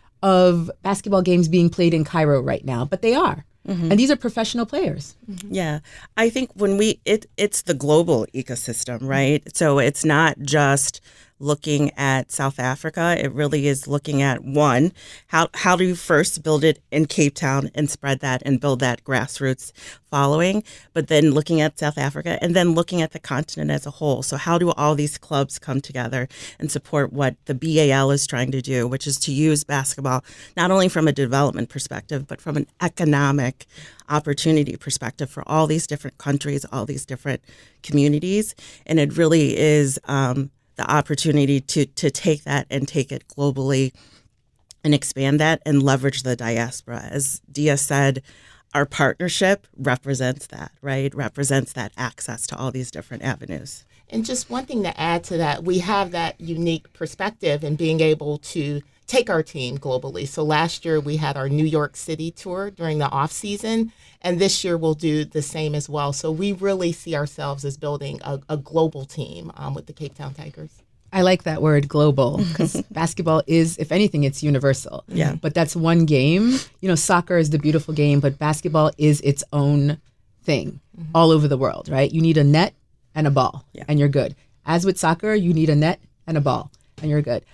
of basketball games being played in Cairo right now, but they are. Mm-hmm. And these are professional players. Mm-hmm. Yeah. I think when it's the global ecosystem, right? So it's not just looking at South Africa. It really is looking at, one, how do you first build it in Cape Town and spread that and build that grassroots following, but then looking at South Africa and then looking at the continent as a whole. So how do all these clubs come together and support what the BAL is trying to do, which is to use basketball not only from a development perspective, but from an economic opportunity perspective for all these different countries, all these different communities. And it really is the opportunity to take that and take it globally and expand that and leverage the diaspora. As Dia said, our partnership represents that, right? Represents that access to all these different avenues. And just one thing to add to that, we have that unique perspective in being able to take our team globally. So last year we had our New York City tour during the off season, and this year we'll do the same as well. So we really see ourselves as building a global team with the Cape Town Tigers. I like that word, global, because basketball is, if anything, it's universal. Yeah. But that's one game. You know, soccer is the beautiful game, but basketball is its own thing all over the world, right? You need a net and a ball, and you're good. As with soccer, you need a net and a ball, and you're good.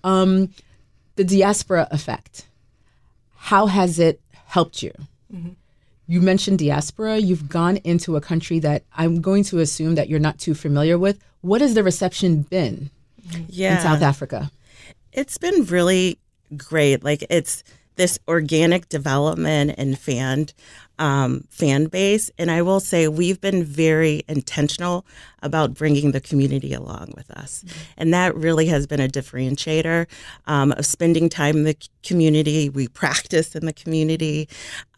The diaspora effect, how has it helped you? Mm-hmm. You mentioned diaspora. You've gone into a country that I'm going to assume that you're not too familiar with. What has the reception been in South Africa? It's been really great. Like, it's this organic development and fan base. And I will say we've been very intentional about bringing the community along with us. Mm-hmm. And that really has been a differentiator of spending time in the community. We practice in the community,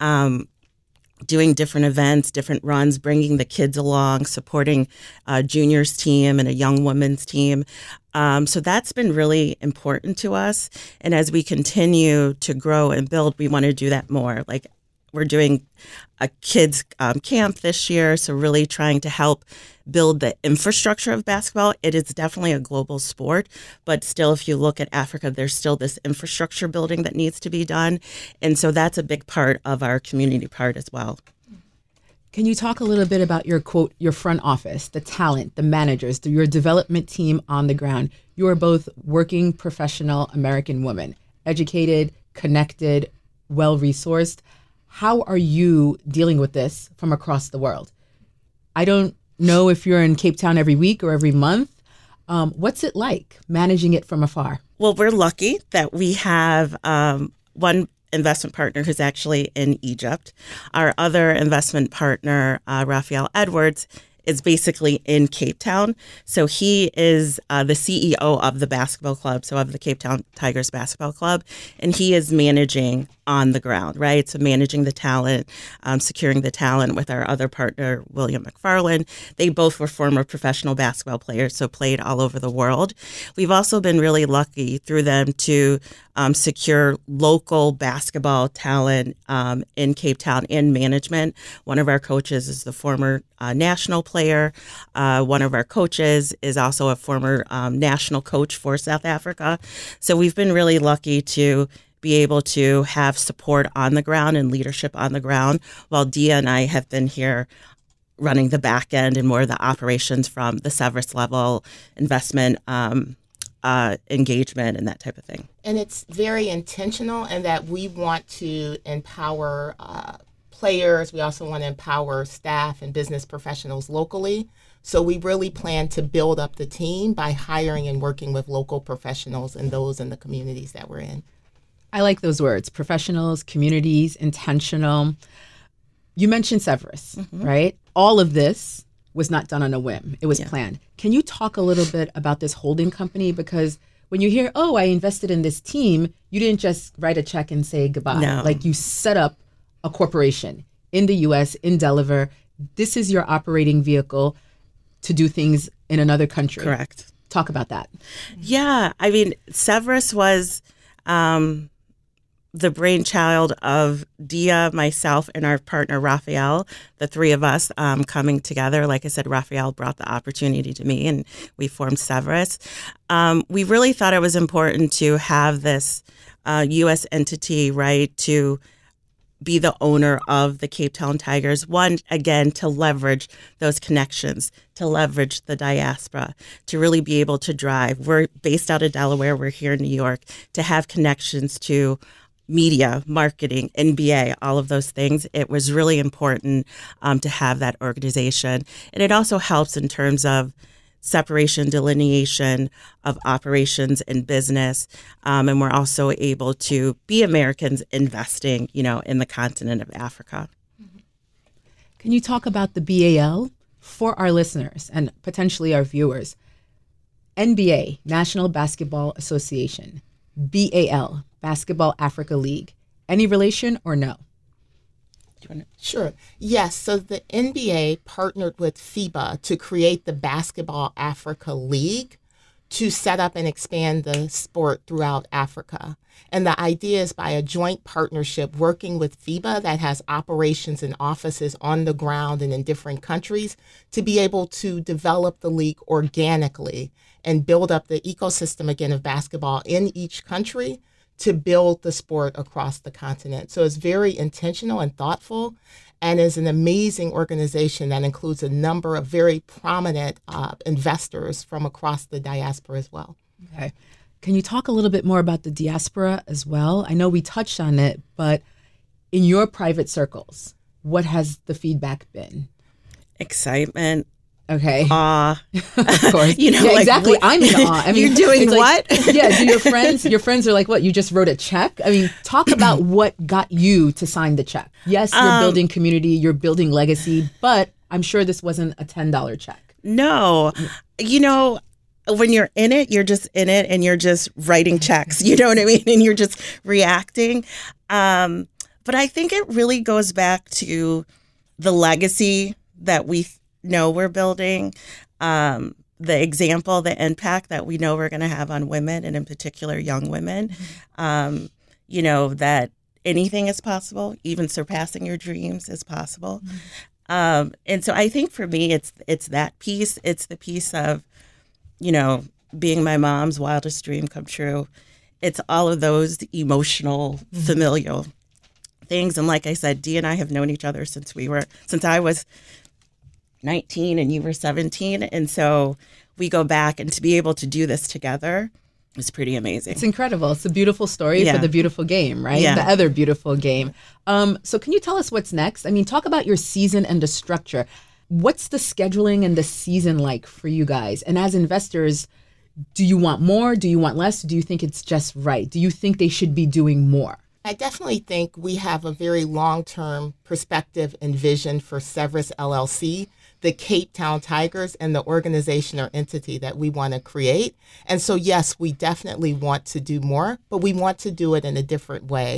doing different events, different runs, bringing the kids along, supporting a juniors team and a young women's team. So that's been really important to us. And as we continue to grow and build, we want to do that more. Like, we're doing a kids camp this year, so really trying to help build the infrastructure of basketball. It is definitely a global sport, but still, if you look at Africa, there's still this infrastructure building that needs to be done. And so that's a big part of our community part as well. Can you talk a little bit about your, quote, your front office, the talent, the managers, your development team on the ground? You are both working professional American women, educated, connected, well-resourced. How are you dealing with this from across the world? I don't know if you're in Cape Town every week or every month. What's it like managing it from afar? Well, we're lucky that we have one investment partner who's actually in Egypt. Our other investment partner, Raphael Edwards, is basically in Cape Town. So he is the CEO of the basketball club, so of the Cape Town Tigers basketball club, and he is managing on the ground, right? So managing the talent, securing the talent with our other partner, William McFarland. They both were former professional basketball players, so played all over the world. We've also been really lucky through them to secure local basketball talent in Cape Town in management. One of our coaches is the former national player. One of our coaches is also a former national coach for South Africa. So we've been really lucky to be able to have support on the ground and leadership on the ground, while Dia and I have been here running the back end and more of the operations from the Severus level, investment, engagement, and that type of thing. And it's very intentional in that we want to empower players. We also want to empower staff and business professionals locally. So we really plan to build up the team by hiring and working with local professionals and those in the communities that we're in. I like those words, professionals, communities, intentional. You mentioned Severus, right? All of this was not done on a whim. It was planned. Can you talk a little bit about this holding company? Because when you hear, oh, I invested in this team, you didn't just write a check and say goodbye. No. Like you set up a corporation in the U.S., in Delaware. This is your operating vehicle to do things in another country. Correct. Talk about that. Yeah. I mean, Severus was the brainchild of Dia, myself, and our partner, Raphael, the three of us coming together. Like I said, Raphael brought the opportunity to me, and we formed Severus. We really thought it was important to have this U.S. entity, right, to be the owner of the Cape Town Tigers. One, again, to leverage those connections, to leverage the diaspora, to really be able to drive. We're based out of Delaware. We're here in New York, to have connections to media, marketing, NBA, all of those things. It was really important to have that organization. And it also helps in terms of separation, delineation of operations and business. And we're also able to be Americans investing, in the continent of Africa. Can you talk about the BAL for our listeners and potentially our viewers? NBA, National Basketball Association, BAL, Basketball Africa League. Any relation or no? Sure. Yes. So the NBA partnered with FIBA to create the Basketball Africa League to set up and expand the sport throughout Africa. And the idea is by a joint partnership working with FIBA that has operations and offices on the ground and in different countries to be able to develop the league organically and build up the ecosystem again of basketball in each country to build the sport across the continent. So it's very intentional and thoughtful, and is an amazing organization that includes a number of very prominent investors from across the diaspora as well. Okay. Can you talk a little bit more about the diaspora as well? I know we touched on it, but in your private circles, what has the feedback been? Excitement. Okay. Awe. Of course. Exactly. I'm in awe. I mean, you're doing what? Yeah. Do your friends are like, what? You just wrote a check? I mean, talk about what got you to sign the check. Yes, you're building community, you're building legacy, but I'm sure this wasn't a $10 check. No. When you're in it, you're just in it and you're just writing checks. You know what I mean? And you're just reacting. But I think it really goes back to the legacy that we know we're building, the example, the impact that we know we're going to have on women, and in particular young women, that anything is possible, even surpassing your dreams is possible. And so I think for me, it's that piece. It's the piece of, being my mom's wildest dream come true. It's all of those emotional, familial things. And like I said, Dee and I have known each other since I was 19 and you were 17. And so we go back, and to be able to do this together is pretty amazing. It's incredible. It's a beautiful story for the beautiful game, right? Yeah. The other beautiful game. So can you tell us what's next? I mean, talk about your season and the structure. What's the scheduling and the season like for you guys? And as investors, do you want more? Do you want less? Do you think it's just right? Do you think they should be doing more? I definitely think we have a very long-term perspective and vision for Severus LLC, the Cape Town Tigers, and the organization or entity that we want to create. And so, yes, we definitely want to do more, but we want to do it in a different way.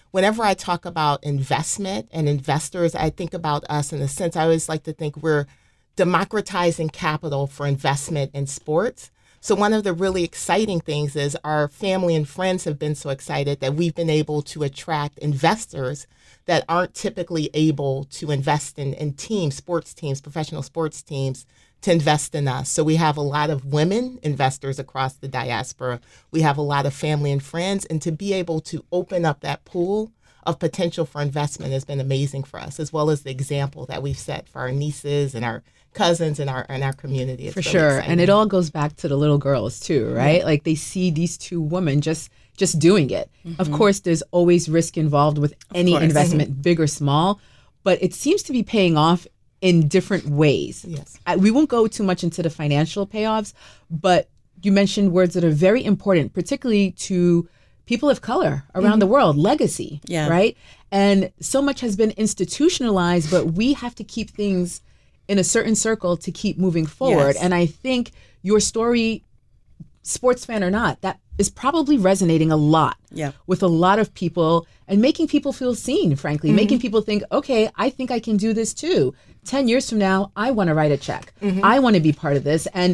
whenever I talk about investment and investors, I think about us in the sense I always like to think we're democratizing capital for investment in sports. So one of the really exciting things is our family and friends have been so excited that we've been able to attract investors that aren't typically able to invest in teams, sports teams, professional sports teams, to invest in us. So we have a lot of women investors across the diaspora. We have a lot of family and friends. And to be able to open up that pool of potential for investment has been amazing for us, as well as the example that we've set for our nieces and our cousins in our community. It's for really sure. exciting. And it all goes back to the little girls too, right? Yeah. Like they see these two women just doing it. Of course, there's always risk involved with any investment, big or small, but it seems to be paying off in different ways. Yes. We won't go too much into the financial payoffs, but you mentioned words that are very important, particularly to people of color around the world, legacy, right? And so much has been institutionalized, but we have to keep things in a certain circle to keep moving forward. Yes. And I think your story, sports fan or not, that is probably resonating a lot with a lot of people and making people feel seen, frankly, making people think, okay, I think I can do this too. 10 years from now, I want to write a check. I want to be part of this. And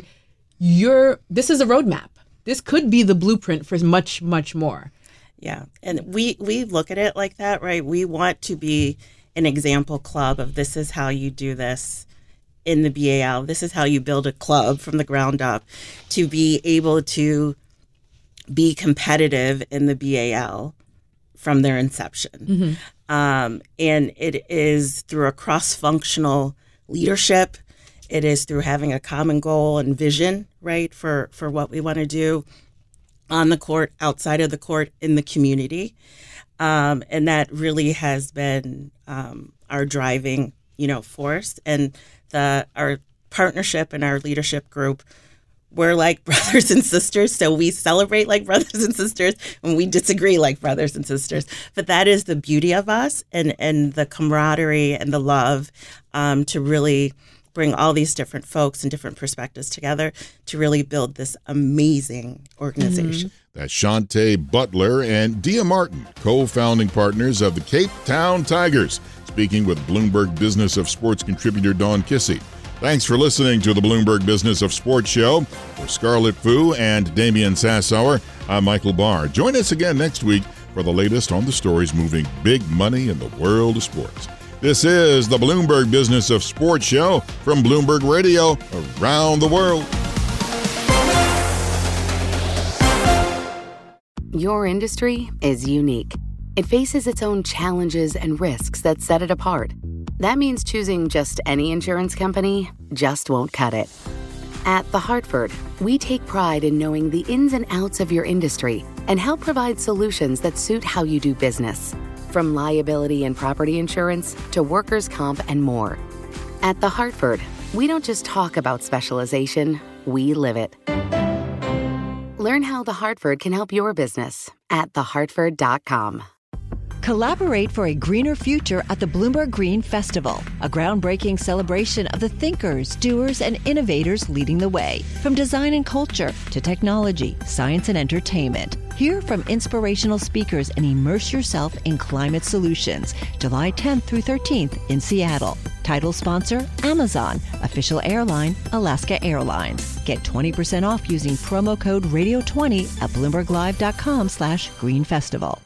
this is a roadmap. This could be the blueprint for much, much more. Yeah. And we look at it like that, right? We want to be an example club of this is how you do this in the BAL. This is how you build a club from the ground up to be able to be competitive in the BAL from their inception. And it is through a cross-functional leadership. It is through having a common goal and vision, right, for what we want to do on the court, outside of the court, in the community. And that really has been our driving, force. And our partnership and our leadership group, we're like brothers and sisters. So we celebrate like brothers and sisters and we disagree like brothers and sisters. But that is the beauty of us and the camaraderie and the love to really bring all these different folks and different perspectives together to really build this amazing organization. That's Shantae Butler and Dia Martin, co-founding partners of the Cape Town Tigers, speaking with Bloomberg Business of Sports contributor Dawn Kissy. Thanks for listening to the Bloomberg Business of Sports show. For Scarlett Fu and Damian Sassower, I'm Michael Barr. Join us again next week for the latest on the stories moving big money in the world of sports. This is the Bloomberg Business of Sports show from Bloomberg Radio around the world. Your industry is unique. It faces its own challenges and risks that set it apart. That means choosing just any insurance company just won't cut it. At The Hartford, we take pride in knowing the ins and outs of your industry and help provide solutions that suit how you do business. From liability and property insurance to workers' comp and more. At The Hartford, we don't just talk about specialization, we live it. Learn how The Hartford can help your business at thehartford.com. Collaborate for a greener future at the Bloomberg Green Festival, a groundbreaking celebration of the thinkers, doers, and innovators leading the way. From design and culture to technology, science, and entertainment. Hear from inspirational speakers and immerse yourself in climate solutions. July 10th through 13th in Seattle. Title sponsor, Amazon. Official airline, Alaska Airlines. Get 20% off using promo code radio20 at BloombergLive.com/Green Festival.